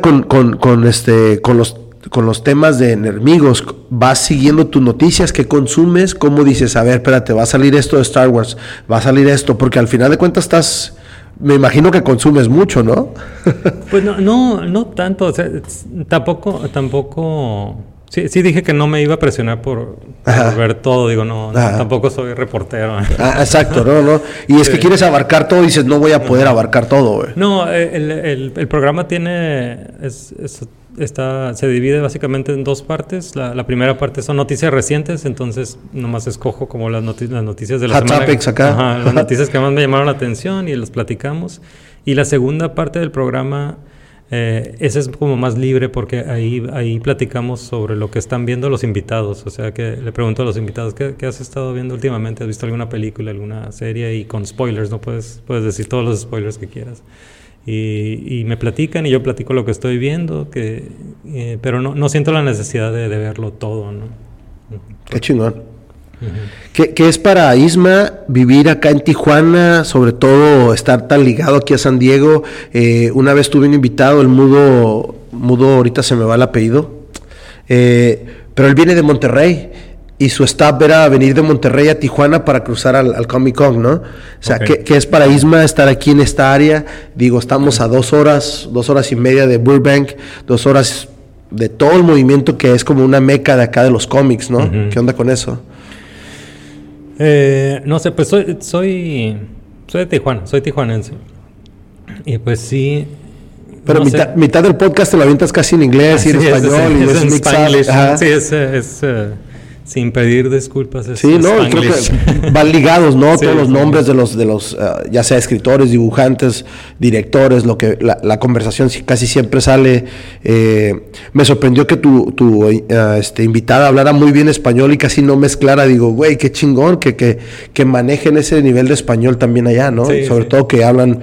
Speaker 1: con los temas de enemigos? ¿Vas siguiendo tus noticias? ¿Qué consumes? ¿Cómo dices, a ver, espérate, va a salir esto de Star Wars, va a salir esto? Porque al final de cuentas me imagino que consumes mucho, ¿no?
Speaker 2: Pues no tanto, o sea, tampoco... Sí dije que no me iba a presionar por ver todo, digo, no, tampoco soy reportero.
Speaker 1: Exacto, no. Y es que quieres abarcar todo y dices, no voy a poder abarcar todo, güey.
Speaker 2: No, el programa se divide básicamente en 2 partes. La primera parte son noticias recientes, entonces nomás escojo como las noticias de la
Speaker 1: semana. Topics acá.
Speaker 2: Las noticias que más me llamaron la atención y las platicamos. Y la segunda parte del programa, esa es como más libre porque ahí platicamos sobre lo que están viendo los invitados. O sea, que le pregunto a los invitados, ¿qué has estado viendo últimamente? ¿Has visto alguna película, alguna serie? Y con spoilers, no puedes decir todos los spoilers que quieras. Y me platican y yo platico lo que estoy viendo, pero no siento la necesidad de verlo todo, ¿no?
Speaker 1: Qué chingón. ¿Qué es para Isma vivir acá en Tijuana, sobre todo estar tan ligado aquí a San Diego? Una vez tuve un invitado, el Mudo ahorita se me va el apellido, pero él viene de Monterrey y su stop era venir de Monterrey a Tijuana para cruzar al Comic Con, ¿no? O sea, okay. ¿qué es para Isma estar aquí en esta área? Digo, estamos a 2 horas y media de Burbank, 2 horas de todo el movimiento que es como una meca de acá de los cómics, ¿no? Uh-huh. ¿Qué onda con eso?
Speaker 2: No sé, pues soy de Tijuana, soy tijuanense. Y pues sí...
Speaker 1: Pero mitad del podcast te lo avientas casi en inglés y en español y es
Speaker 2: mixado. Sí, es sin pedir disculpas.
Speaker 1: Sí, no, creo que van ligados, ¿no? Sí, todos los nombres de los ya sea escritores, dibujantes, directores, lo que la conversación casi siempre sale. Me sorprendió que tu invitada hablara muy bien español y casi no mezclara. Digo, güey, qué chingón que manejen ese nivel de español también allá, ¿no? Sí, sobre todo que hablan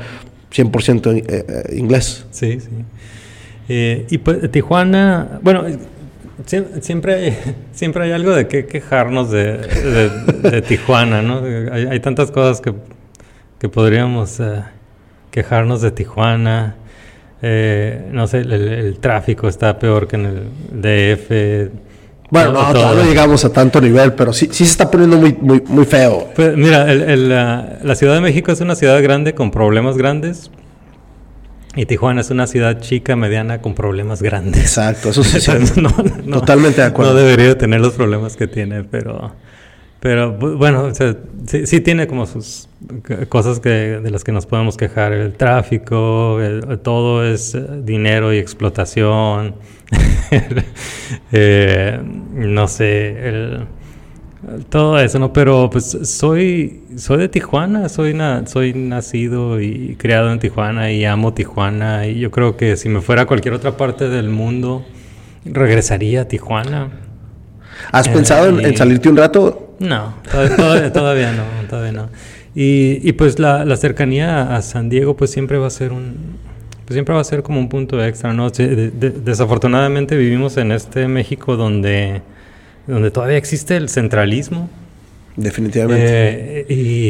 Speaker 1: 100% inglés.
Speaker 2: Sí. Y pues Tijuana, bueno, Siempre hay algo de qué quejarnos de Tijuana, ¿no? Hay tantas cosas que podríamos quejarnos de Tijuana. No sé, el tráfico está peor que en el DF.
Speaker 1: Bueno, no llegamos a tanto nivel, pero sí se está poniendo muy feo.
Speaker 2: Pues, mira, la Ciudad de México es una ciudad grande con problemas grandes. Y Tijuana es una ciudad chica, mediana, con problemas grandes.
Speaker 1: Exacto, eso sí. Totalmente de acuerdo.
Speaker 2: No debería tener los problemas que tiene, pero bueno, o sea, sí tiene como sus cosas de las que nos podemos quejar. El tráfico, todo es dinero y explotación. No sé, todo eso, ¿no? Pero pues soy de Tijuana, soy nacido y criado en Tijuana y amo Tijuana. Y yo creo que si me fuera a cualquier otra parte del mundo, regresaría a Tijuana.
Speaker 1: ¿Has pensado en salirte un rato?
Speaker 2: No, todavía no. Y pues la cercanía a San Diego pues siempre va a ser como un punto extra, ¿no? Desafortunadamente vivimos en este México donde todavía existe el centralismo.
Speaker 1: Definitivamente.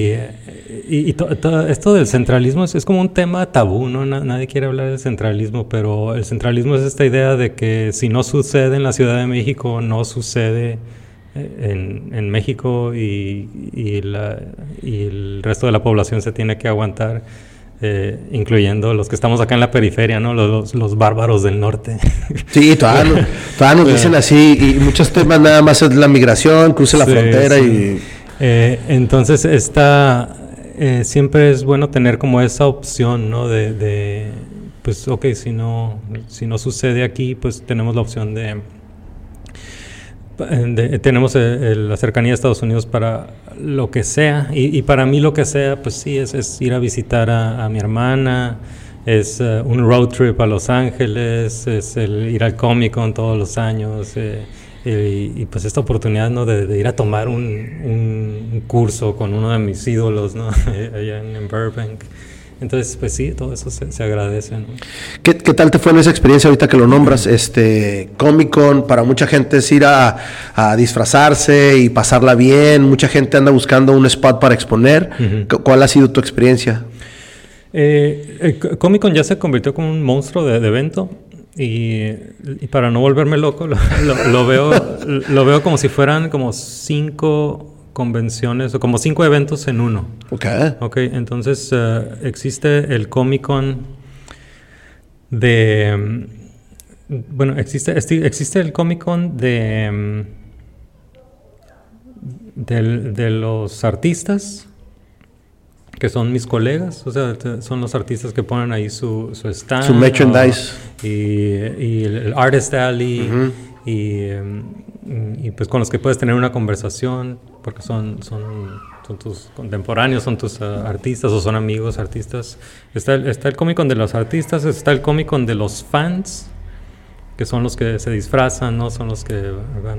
Speaker 2: Esto del centralismo es como un tema tabú, ¿no? Nadie quiere hablar del centralismo, pero el centralismo es esta idea de que si no sucede en la Ciudad de México, no sucede en México y el resto de la población se tiene que aguantar, incluyendo los que estamos acá en la periferia, ¿no? Los bárbaros del norte.
Speaker 1: Sí, todavía nos dicen así, y muchos temas nada más es la migración, cruce la frontera y...
Speaker 2: entonces siempre es bueno tener como esa opción, ¿no? Pues ok, si no sucede aquí, pues tenemos la opción tenemos la cercanía a Estados Unidos para lo que sea, y para mí lo que sea, pues sí, es ir a visitar a mi hermana, es un road trip a Los Ángeles, es el ir al Comic-Con todos los años, y pues esta oportunidad, ¿no? de ir a tomar un curso con uno de mis ídolos, ¿no? allá en Burbank. Entonces, pues sí, todo eso se agradece, ¿no?
Speaker 1: ¿Qué tal te fue en esa experiencia ahorita que lo nombras? Comic-Con, para mucha gente es ir a disfrazarse y pasarla bien. Mucha gente anda buscando un spot para exponer. Uh-huh. ¿Cuál ha sido tu experiencia?
Speaker 2: Comic-Con ya se convirtió como un monstruo de evento. Y para no volverme loco, lo veo como si fueran como 5 convenciones o como 5 eventos en uno. Ok, entonces existe el Comic-Con existe el Comic-Con de los artistas, que son mis colegas, o sea, son los artistas que ponen ahí su stand.
Speaker 1: Su merchandise.
Speaker 2: Y el Artist Alley. Uh-huh. Y pues con los que puedes tener una conversación, porque son tus contemporáneos, son tus artistas o son amigos artistas. Está el Comic-Con de los artistas, está el Comic-Con de los fans, que son los que se disfrazan, ¿no? Son los que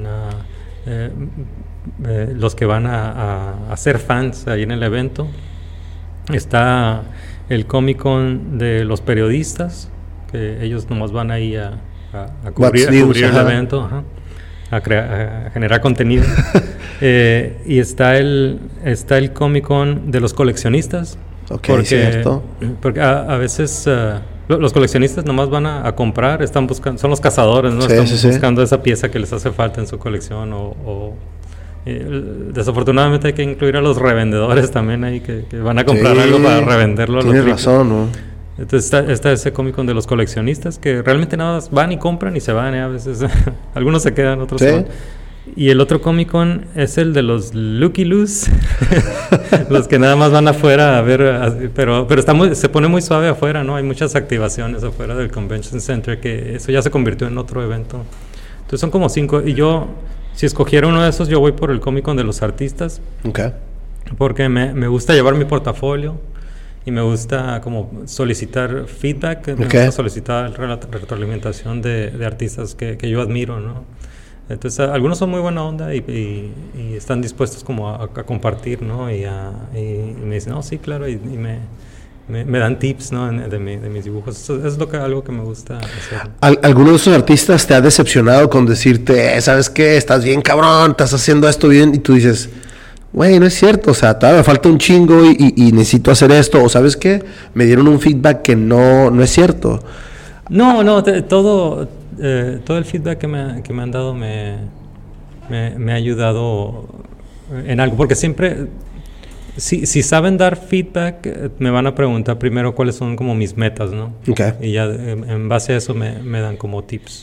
Speaker 2: van a ser fans ahí en el evento. Está el Comic-Con de los periodistas, que ellos nomás van ahí a cubrir el evento, ajá, a generar contenido. Y está el Comic-Con de los coleccionistas.
Speaker 1: Okay, cierto.
Speaker 2: Porque a veces los coleccionistas nomás van a comprar, están buscando, son los cazadores, ¿no? Están buscando esa pieza que les hace falta en su colección desafortunadamente hay que incluir a los revendedores también ahí que van a comprar algo para revenderlo.
Speaker 1: Tienes razón, ¿no?
Speaker 2: Entonces está ese Comic-Con de los coleccionistas que realmente nada más van y compran y se van, a veces algunos se quedan, otros se van. Y el otro Comic-Con es el de los Looky Loos, los que nada más van afuera a ver, pero se pone muy suave afuera, ¿no? Hay muchas activaciones afuera del Convention Center, que eso ya se convirtió en otro evento. Entonces son como 5, y yo, si escogiera uno de esos, yo voy por el Comic-Con de los artistas.
Speaker 1: Okay.
Speaker 2: Porque me gusta llevar mi portafolio y me gusta como solicitar feedback, me gusta solicitar retroalimentación de artistas que yo admiro, ¿no? Entonces algunos son muy buena onda y están dispuestos como a compartir, ¿no? Y me dicen, no, sí, claro, y me dan tips, ¿no? de mis dibujos. Eso es algo que me gusta hacer.
Speaker 1: ¿Alguno de esos artistas te ha decepcionado con decirte, ¿sabes qué? Estás bien cabrón, estás haciendo esto bien, y tú dices, güey, no es cierto, o sea, todavía me falta un chingo y necesito hacer esto, o ¿sabes qué? Me dieron un feedback que no es cierto.
Speaker 2: No, todo el feedback que me han dado me ha ayudado en algo, porque siempre, si saben dar feedback, me van a preguntar primero cuáles son como mis metas, ¿no?
Speaker 1: Okay.
Speaker 2: Y ya en base a eso me dan como tips.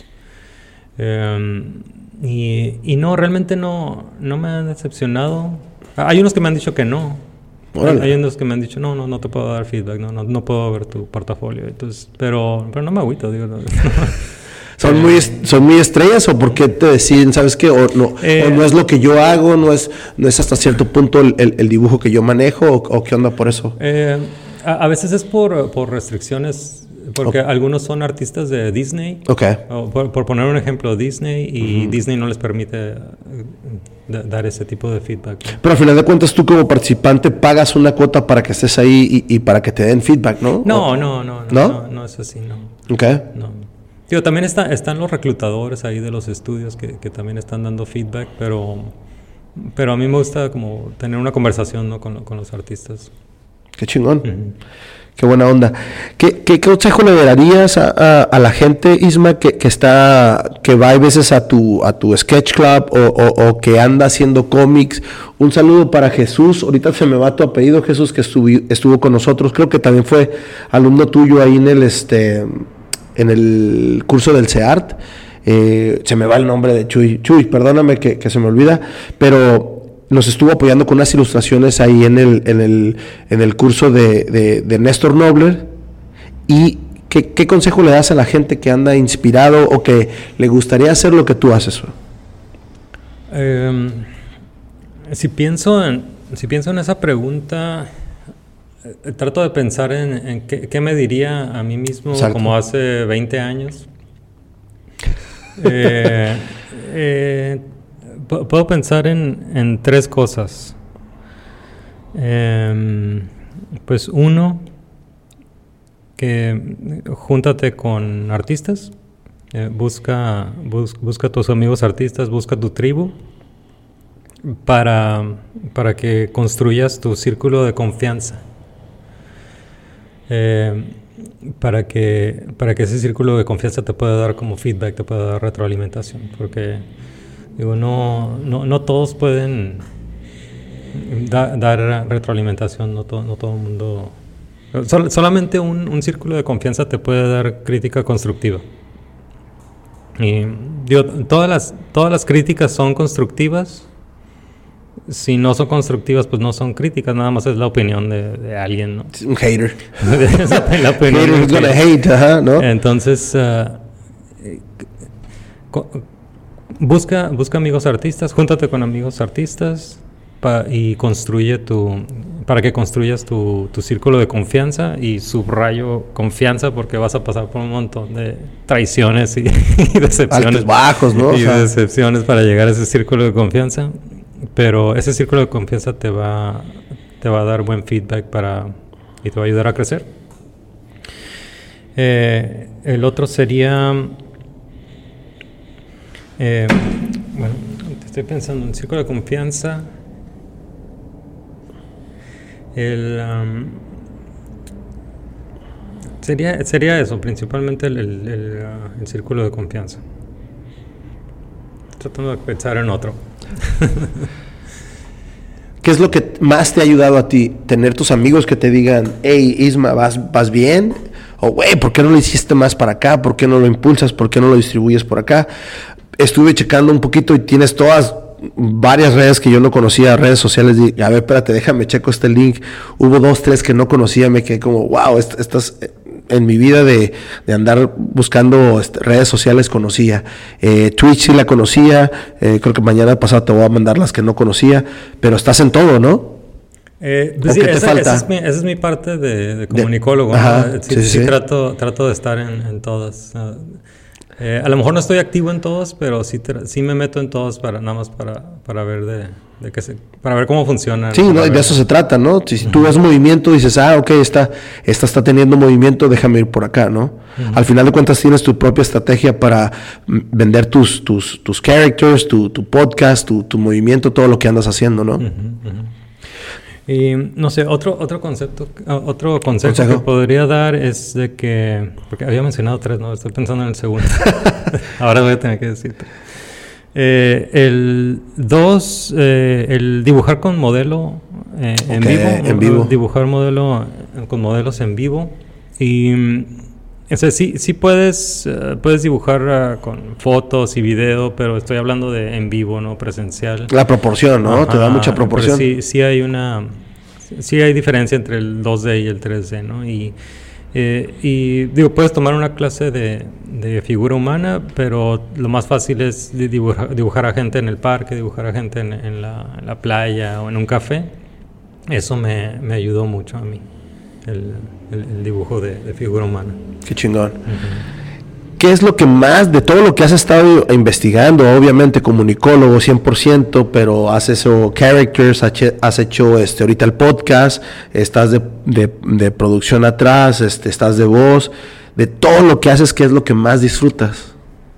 Speaker 2: Y no, realmente no me han decepcionado. Hay unos que me han dicho que no. Hay unos que me han dicho, no te puedo dar feedback, no puedo ver tu portafolio. Entonces, pero no me agüito, digo. No.
Speaker 1: ¿Son muy estrellas o por qué te deciden, sabes qué? O no es lo que yo hago, no es hasta cierto punto el dibujo que yo manejo, o qué onda por eso?
Speaker 2: A veces es por restricciones. Porque algunos son artistas de Disney.
Speaker 1: Okay.
Speaker 2: Por poner un ejemplo, Disney, y Disney no les permite dar ese tipo de feedback.
Speaker 1: Pero al final de cuentas, tú como participante pagas una cuota para que estés ahí y para que te den feedback, ¿no?
Speaker 2: No es así, no.
Speaker 1: Okay.
Speaker 2: No. Digo, también están los reclutadores ahí de los estudios que también están dando feedback, pero a mí me gusta como tener una conversación, ¿no? con los artistas.
Speaker 1: Qué chingón. Qué buena onda. ¿Qué consejo le darías a la gente, Isma, que va a veces a tu sketch club o que anda haciendo cómics? Un saludo para Jesús. Ahorita se me va tu apellido, Jesús, que estuvo con nosotros. Creo que también fue alumno tuyo ahí en el curso del CEART. Se me va el nombre de Chuy. Chuy, perdóname que se me olvida, pero nos estuvo apoyando con unas ilustraciones ahí en el curso de Néstor Nobler. ¿Y qué consejo le das a la gente que anda inspirado o que le gustaría hacer lo que tú haces?
Speaker 2: Si pienso en esa pregunta, trato de pensar en qué me diría a mí mismo. Exacto. Como hace 20 años. Puedo pensar en tres cosas. Pues uno, que júntate con artistas, busca a tus amigos artistas, busca tu tribu para que construyas tu círculo de confianza. Para que ese círculo de confianza te pueda dar como feedback, te pueda dar retroalimentación, porque digo, no todos pueden dar retroalimentación, no todo el mundo. Solamente un círculo de confianza te puede dar crítica constructiva. Y digo, todas las críticas son constructivas. Si no son constructivas, pues no son críticas, nada más es la opinión de alguien, ¿no?
Speaker 1: Un hater.
Speaker 2: La opinión
Speaker 1: hater is gonna hate, ¿no?
Speaker 2: Entonces, busca amigos artistas, júntate con amigos artistas y para que construyas tu círculo de confianza, y subrayo confianza porque vas a pasar por un montón de traiciones y decepciones. Altos,
Speaker 1: bajos, ¿no?
Speaker 2: Y decepciones para llegar a ese círculo de confianza. Pero ese círculo de confianza te va a dar buen feedback y te va a ayudar a crecer. El otro sería... bueno, estoy pensando en círculo de confianza. Sería eso, principalmente el círculo de confianza. Tratando de pensar en otro.
Speaker 1: ¿Qué es lo que más te ha ayudado a ti? Tener tus amigos que te digan, hey, Isma, ¿vas bien? O, güey, ¿por qué no lo hiciste más para acá? ¿Por qué no lo impulsas? ¿Por qué no lo distribuyes por acá? Estuve checando un poquito y tienes varias redes que yo no conocía, redes sociales. Y, a ver, espérate, déjame checo este link. Hubo 2, 3 que no conocía, me quedé como, wow, estas en mi vida de andar buscando redes sociales conocía. Twitch sí la conocía, creo que mañana pasado te voy a mandar las que no conocía, pero estás en todo, ¿no?
Speaker 2: Pues sí, esa es mi parte de comunicólogo.
Speaker 1: Ajá,
Speaker 2: ¿no? Sí, trato de estar en todas. A lo mejor no estoy activo en todos, pero sí me meto en todos nada más para ver para ver cómo funciona.
Speaker 1: Sí, ¿no? Y de eso se trata, ¿no? Si tú ves movimiento, dices, ok, esta está teniendo movimiento, déjame ir por acá, ¿no? Al final de cuentas tienes tu propia estrategia para vender tus characters, tu podcast, tu movimiento, todo lo que andas haciendo, ¿no?
Speaker 2: Y no sé, otro consejo que podría dar es de que, porque había mencionado 3, ¿no? Estoy pensando en el segundo. Ahora voy a tener que decir 3. El 2, el dibujar con modelo en vivo. Dibujar con modelos en vivo. Y o sea, sí puedes dibujar con fotos y video, pero estoy hablando de en vivo, ¿no? Presencial.
Speaker 1: La proporción, ¿no? Ajá, te da mucha proporción.
Speaker 2: Sí hay diferencia entre el 2D y el 3D, ¿no? Y digo, puedes tomar una clase de figura humana, pero lo más fácil es dibujar a gente en el parque, dibujar a gente en la playa o en un café. Eso me ayudó mucho a mí. El dibujo de figura humana.
Speaker 1: Qué chingón. ¿Qué es lo que más, de todo lo que has estado investigando, obviamente comunicólogo 100%, pero has hecho characters, has hecho ahorita el podcast, estás de producción atrás, estás de voz, de todo lo que haces, ¿qué es lo que más disfrutas?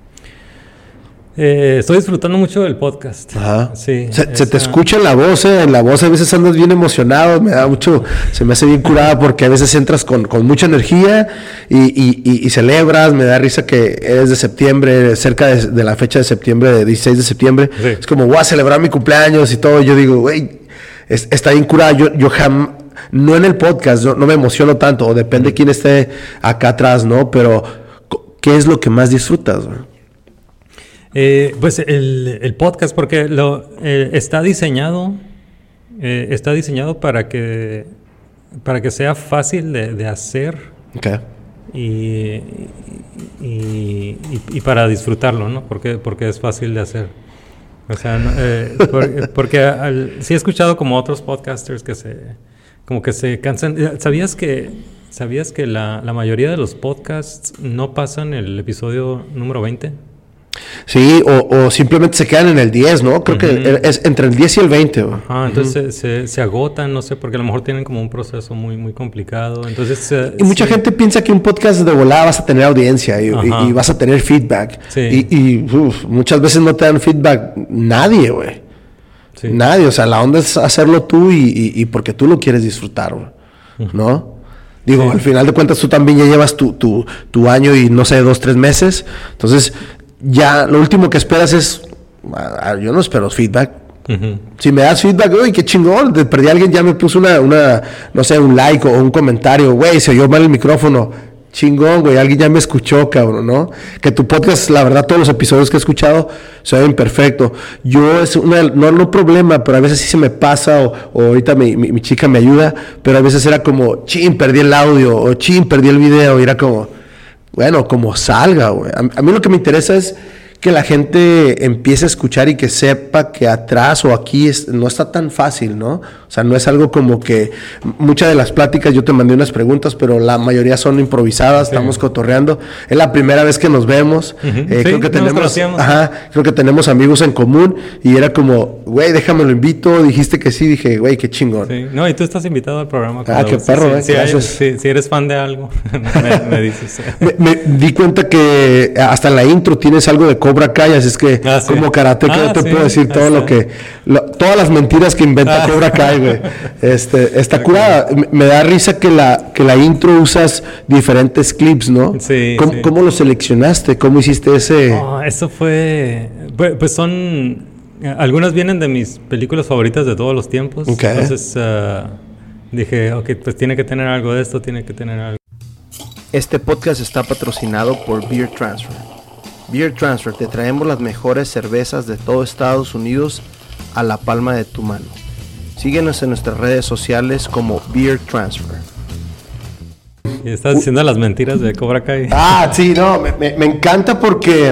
Speaker 2: Estoy disfrutando mucho del podcast.
Speaker 1: Ajá.
Speaker 2: Sí,
Speaker 1: se te escucha en la voz, en la voz a veces andas bien emocionado, se me hace bien curada porque a veces entras con mucha energía y celebras. Me da risa que eres de septiembre, cerca de la fecha de septiembre, de 16 de septiembre. Sí. Es como, voy a celebrar mi cumpleaños y todo. Yo digo, güey, está bien curada. Yo jamás, no en el podcast, no me emociono tanto, o depende de quién esté acá atrás, ¿no? Pero, ¿qué es lo que más disfrutas, güey?
Speaker 2: Pues el podcast, porque está diseñado para que sea fácil de hacer. Okay. Y para disfrutarlo, ¿no? Porque es fácil de hacer. O sea, porque sí he escuchado como otros podcasters que se cansan. ¿Sabías que la mayoría de los podcasts no pasan el episodio número 20?
Speaker 1: Sí, o simplemente se quedan en el 10, ¿no? Creo que es entre el 10 y el 20.
Speaker 2: Entonces se agotan, no sé, porque a lo mejor tienen como un proceso muy, muy complicado. Entonces,
Speaker 1: y mucha gente piensa que un podcast de volada vas a tener audiencia y vas a tener feedback. Sí. Y muchas veces no te dan feedback nadie, güey. Sí. Nadie, o sea, la onda es hacerlo tú y porque tú lo quieres disfrutar, güey, ¿no? Digo, sí. Al final de cuentas tú también ya llevas tu año y no sé, 2-3 meses. Entonces, ya lo último que esperas es, yo no espero feedback. Si me das feedback, uy, qué chingón, perdí a alguien, ya me puso no sé, un like o un comentario, güey, se oyó mal el micrófono, chingón, güey, alguien ya me escuchó, cabrón, ¿no? Que tu podcast, la verdad, todos los episodios que he escuchado se oyen perfecto. Yo no problema, pero a veces sí se me pasa, o ahorita mi chica me ayuda, pero a veces era como, perdí el audio, o perdí el video, y era como, bueno, como salga, güey. A mí lo que me interesa es que la gente empiece a escuchar y que sepa que atrás o aquí no está tan fácil, ¿no? O sea, no es algo como que... Muchas de las pláticas, yo te mandé unas preguntas, pero la mayoría son improvisadas, sí. Estamos cotorreando. Es la primera vez que nos vemos. Creo que tenemos amigos en común y era como, güey, déjame lo invito. Dijiste que sí, dije, güey, qué chingón.
Speaker 2: Sí. No, y tú estás invitado al programa.
Speaker 1: Qué perro,
Speaker 2: si eres fan de algo, me dices.
Speaker 1: me di cuenta que hasta en la intro tienes algo de Cobra Kai, así es que como karateca yo te puedo decir todo todas las mentiras que inventa Cobra Kai, güey. Está curada. Me da risa que la intro usas diferentes clips, ¿no?
Speaker 2: Sí.
Speaker 1: ¿Cómo lo seleccionaste? ¿Cómo hiciste ese?
Speaker 2: Eso fue, pues son, algunas vienen de mis películas favoritas de todos los tiempos. Okay. Entonces dije, pues tiene que tener algo de esto, tiene que tener algo.
Speaker 1: Este podcast está patrocinado por Beer Transfer. Beer Transfer, te traemos las mejores cervezas de todo Estados Unidos a la palma de tu mano. Síguenos en nuestras redes sociales como Beer Transfer.
Speaker 2: ¿Y estás diciendo las mentiras de Cobra Kai?
Speaker 1: Sí, no, me encanta porque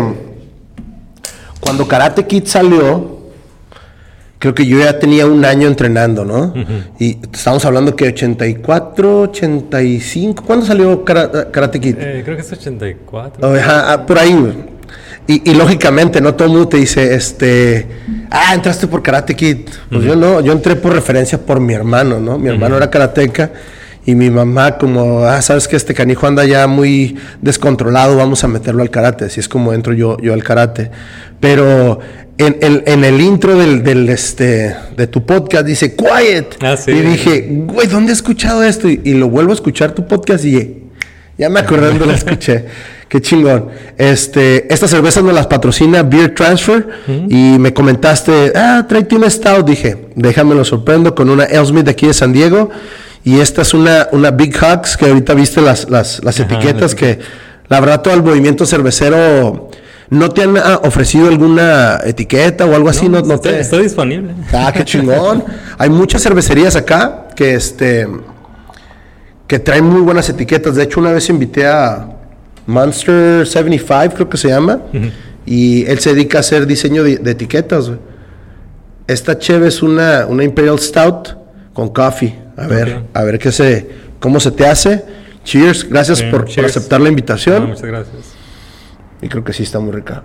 Speaker 1: cuando Karate Kid salió, creo que yo ya tenía un año entrenando, ¿no? Y estamos hablando que 84, 85, ¿cuándo salió Karate Kid?
Speaker 2: Creo que es 84.
Speaker 1: Por ahí, Y lógicamente, ¿no? Todo el mundo te dice, entraste por Karate Kid. Pues yo no, yo entré por referencia por mi hermano, ¿no? Mi hermano era karateca y mi mamá como, sabes que este canijo anda ya muy descontrolado, vamos a meterlo al karate. Así es como entro yo al karate. Pero en el intro de tu podcast dice, quiet.
Speaker 2: Sí.
Speaker 1: Y dije, güey, ¿dónde he escuchado esto? Y lo vuelvo a escuchar tu podcast y ya me acordé dónde lo escuché. Qué chingón. Estas cervezas nos las patrocina Beer Transfer. Y me comentaste, tráete una stout. Dije, déjame lo sorprendo con una Alesmith de aquí de San Diego. Y esta es una Big Hugs, que ahorita viste las etiquetas, que la verdad todo el movimiento cervecero. ¿No te han ofrecido alguna etiqueta o algo así? No te...
Speaker 2: Estoy disponible.
Speaker 1: Qué chingón. Hay muchas cervecerías acá que traen muy buenas etiquetas. De hecho, una vez invité a Monster 75, creo que se llama, y él se dedica a hacer diseño de etiquetas, güey. Esta cheve es una Imperial Stout con coffee. A ver cómo se te hace. Cheers, gracias por aceptar la invitación.
Speaker 2: Muchas gracias.
Speaker 1: Y creo que sí está muy rica.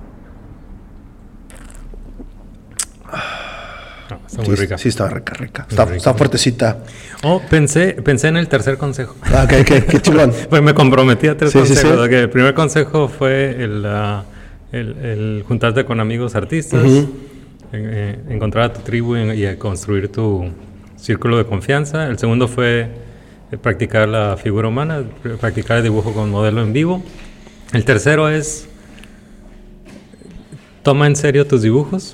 Speaker 2: Está muy rica.
Speaker 1: Sí, está rica. Está fuertecita.
Speaker 2: Pensé en el tercer consejo.
Speaker 1: Qué chingón.
Speaker 2: Pues me comprometí a 3 consejos.
Speaker 1: Sí.
Speaker 2: Okay, el primer consejo fue el juntarte con amigos artistas, encontrar a tu tribu y construir tu círculo de confianza. El segundo fue practicar la figura humana, practicar el dibujo con modelo en vivo. El tercero es toma en serio tus dibujos.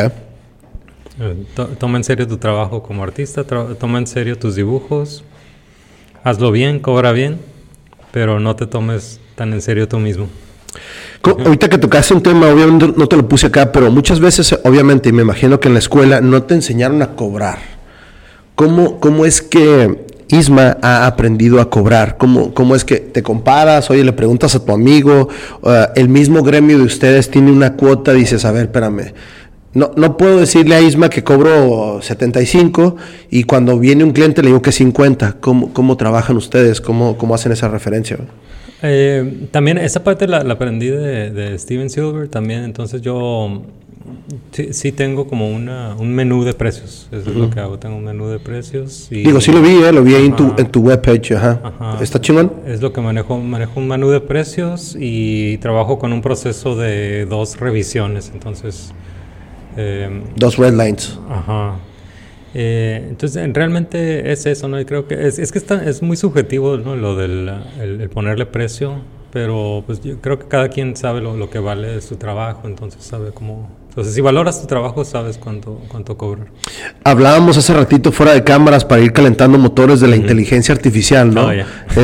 Speaker 2: Toma en serio tu trabajo como artista, toma en serio tus dibujos, hazlo bien, cobra bien, pero no te tomes tan en serio tú mismo.
Speaker 1: Ahorita que tocaste un tema, obviamente no te lo puse acá, pero muchas veces, obviamente, y me imagino que en la escuela no te enseñaron a cobrar. ¿Cómo es que Isma ha aprendido a cobrar? ¿Cómo es que te comparas? Oye, le preguntas a tu amigo, el mismo gremio de ustedes tiene una cuota, dices, a ver, espérame. No puedo decirle a Isma que cobro 75 y cuando viene un cliente le digo que 50. ¿Cómo trabajan ustedes? ¿Cómo hacen esa referencia?
Speaker 2: También esa parte la aprendí de Steven Silver también. Entonces yo sí tengo como un menú de precios. Eso es lo que hago. Tengo un menú de precios. Y,
Speaker 1: sí lo vi ahí en tu webpage. ¿Está chingón?
Speaker 2: Es lo que manejo un menú de precios y trabajo con un proceso de 2 revisiones. Entonces...
Speaker 1: 2 red lines.
Speaker 2: Entonces realmente es eso, ¿no? Y creo que es que es muy subjetivo, ¿no? Lo del el ponerle precio, pero pues yo creo que cada quien sabe lo que vale su trabajo, entonces sabe cómo. Entonces, si valoras tu trabajo, sabes cuánto cobrar.
Speaker 1: Hablábamos hace ratito fuera de cámaras para ir calentando motores de la inteligencia artificial, ¿no?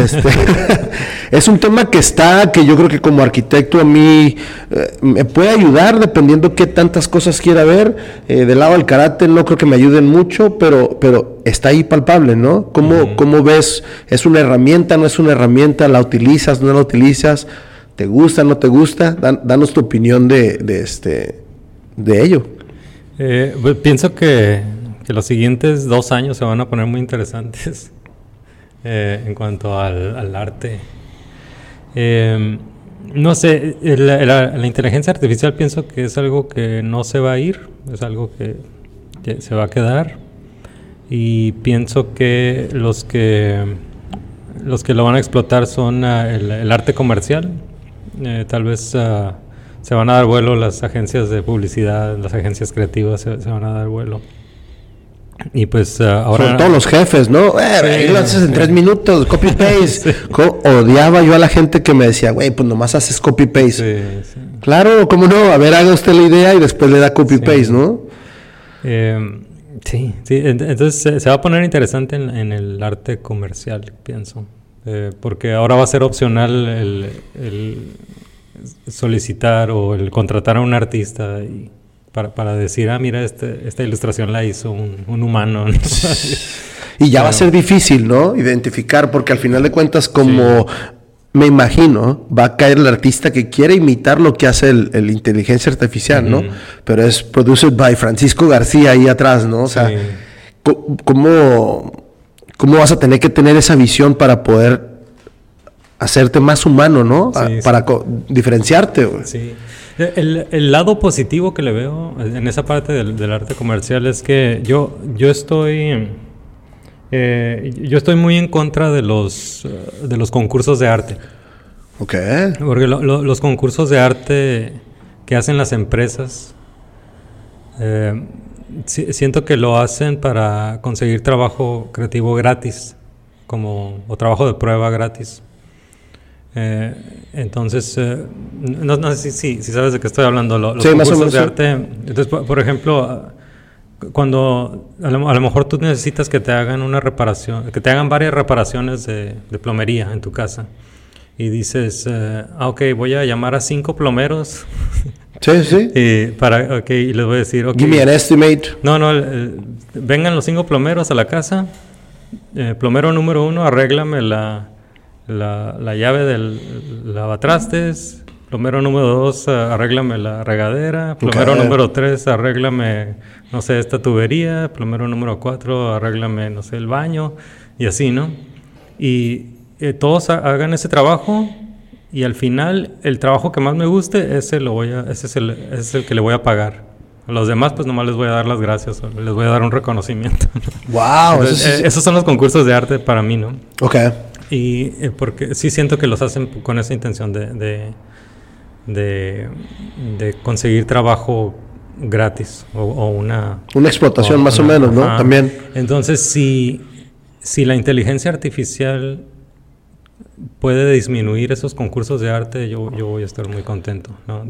Speaker 1: Es un tema que yo creo que como arquitecto a mí me puede ayudar dependiendo qué tantas cosas quiera ver. Del lado del karate no creo que me ayuden mucho, pero está ahí palpable, ¿no? ¿Cómo ves? ¿Es una herramienta, no es una herramienta? ¿La utilizas, no la utilizas? ¿Te gusta, no te gusta? Danos tu opinión de ello.
Speaker 2: Pues pienso que los siguientes 2 años se van a poner muy interesantes en cuanto al arte. No sé, la inteligencia artificial pienso que es algo que no se va a ir, es algo que se va a quedar, y pienso que los que lo van a explotar son el arte comercial. Tal vez se van a dar vuelo las agencias de publicidad, las agencias creativas se van a dar vuelo. Y pues ahora...
Speaker 1: Son todos los jefes, ¿no? Ahí lo haces en 3 minutos, copy-paste. Odiaba yo a la gente que me decía, güey, pues nomás haces copy-paste. Sí. Claro, ¿cómo no? A ver, haga usted la idea y después le da copy-paste, ¿no?
Speaker 2: Sí. Entonces se va a poner interesante en el arte comercial, pienso. Porque ahora va a ser opcional el solicitar o el contratar a un artista y para decir, mira, esta ilustración la hizo un humano, ¿no?
Speaker 1: Y ya va a ser difícil, ¿no? Identificar, porque al final de cuentas, me imagino, va a caer el artista que quiere imitar lo que hace el inteligencia artificial, ¿no? Pero es produced by Francisco García ahí atrás, ¿no? O sea, ¿cómo vas a tener que tener esa visión para poder hacerte más humano, ¿no? Para diferenciarte, güey.
Speaker 2: Sí. El lado positivo que le veo en esa parte del arte comercial es que yo estoy muy en contra de los concursos de arte.
Speaker 1: Ok.
Speaker 2: Porque los concursos de arte que hacen las empresas, siento que lo hacen para conseguir trabajo creativo gratis, o trabajo de prueba gratis. Entonces, no sé si sabes de qué estoy hablando. Los concursos de arte. Entonces, por ejemplo, cuando a lo mejor tú necesitas que te hagan una reparación, que te hagan varias reparaciones de plomería en tu casa, y dices, ok, voy a llamar a 5 plomeros.
Speaker 1: Sí.
Speaker 2: Y les voy a decir, okay,
Speaker 1: give me an estimate.
Speaker 2: No, vengan los 5 plomeros a la casa. Plomero número 1, arréglame la llave del lavatrastes. Plomero número 2, arréglame la regadera. Plomero número 3, arréglame, no sé, esta tubería. Plomero número 4, arréglame, no sé, el baño. Y así, ¿no? Y todos hagan ese trabajo. Y al final, el trabajo que más me guste, ese es el que le voy a pagar. A los demás, pues nomás les voy a dar las gracias, o les voy a dar un reconocimiento.
Speaker 1: ¡Wow!
Speaker 2: Entonces, esos son los concursos de arte para mí, ¿no?
Speaker 1: Ok.
Speaker 2: Y porque sí siento que los hacen con esa intención de conseguir trabajo gratis o una
Speaker 1: explotación más o menos, ¿no? También.
Speaker 2: Entonces, si la inteligencia artificial puede disminuir esos concursos de arte, yo voy a estar muy contento, ¿no?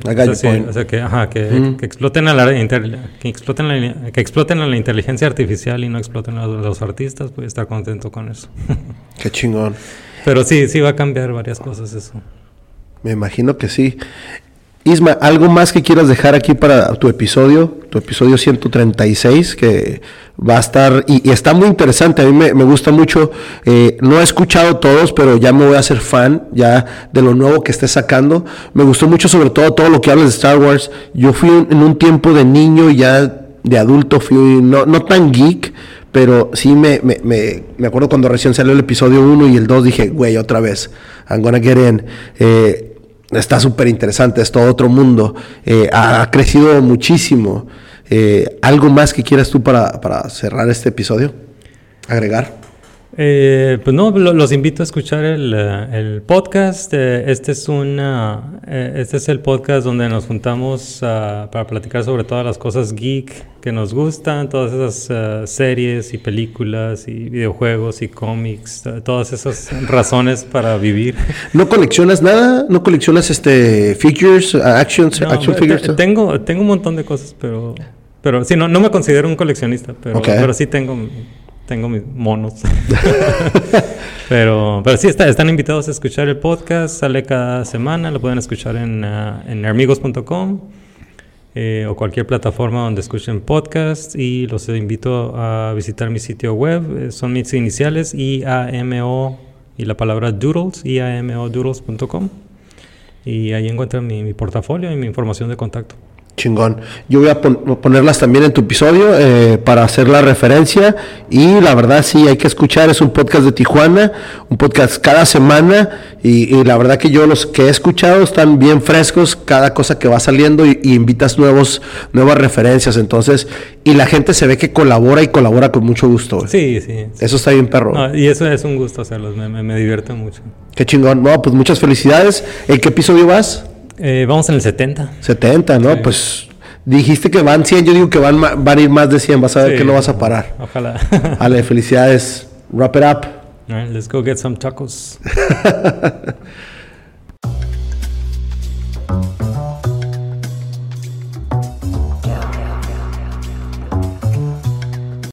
Speaker 2: Que exploten a que exploten a la inteligencia artificial y no exploten a los artistas, voy a estar contento con eso.
Speaker 1: Qué chingón.
Speaker 2: Pero sí va a cambiar varias cosas eso.
Speaker 1: Me imagino que sí. Isma, ¿algo más que quieras dejar aquí para tu episodio 136, que va a estar, y está muy interesante, a mí me gusta mucho, no he escuchado todos, pero ya me voy a hacer fan ya de lo nuevo que estés sacando. Me gustó mucho sobre todo lo que hablas de Star Wars. Yo fui en un tiempo de niño y ya de adulto fui no tan geek, pero sí me acuerdo cuando recién salió el episodio 1 y el 2, dije, güey, otra vez, I'm gonna get in. Está súper interesante, es todo otro mundo, ha crecido muchísimo. ¿Algo más que quieras tú para cerrar este episodio? ¿Agregar?
Speaker 2: Pues no, los invito a escuchar el podcast. Este es el podcast donde nos juntamos para platicar sobre todas las cosas geek que nos gustan, todas esas series y películas y videojuegos y cómics, todas esas razones para vivir.
Speaker 1: ¿No coleccionas nada? ¿No coleccionas figures, action figures?
Speaker 2: Tengo un montón de cosas, pero sí, no me considero un coleccionista, pero sí tengo mis monos. pero sí, están invitados a escuchar el podcast. Sale cada semana. Lo pueden escuchar en amigos.com o cualquier plataforma donde escuchen podcast. Y los invito a visitar mi sitio web. Son mis iniciales, IAMO y la palabra Doodles, IAMOdoodles.com. Y ahí encuentran mi portafolio y mi información de contacto.
Speaker 1: Chingón. Yo voy a ponerlas también en tu episodio para hacer la referencia, y la verdad sí hay que escuchar. Es un podcast de Tijuana, un podcast cada semana, y la verdad que yo los que he escuchado están bien frescos, cada cosa que va saliendo, y invitas nuevas referencias, entonces, y la gente se ve que colabora con mucho gusto.
Speaker 2: Sí.
Speaker 1: Eso está bien, perro.
Speaker 2: No, y eso es un gusto hacerlos, me divierte mucho.
Speaker 1: Qué chingón. No, pues muchas felicidades. ¿En qué episodio vas?
Speaker 2: Vamos en el 70.
Speaker 1: 70, ¿no? Sí. Pues dijiste que van 100, yo digo que van a ir más de 100, vas a ver que no vas a parar.
Speaker 2: Ojalá.
Speaker 1: Ale, felicidades. Wrap it up.
Speaker 2: All right, let's go get some tacos.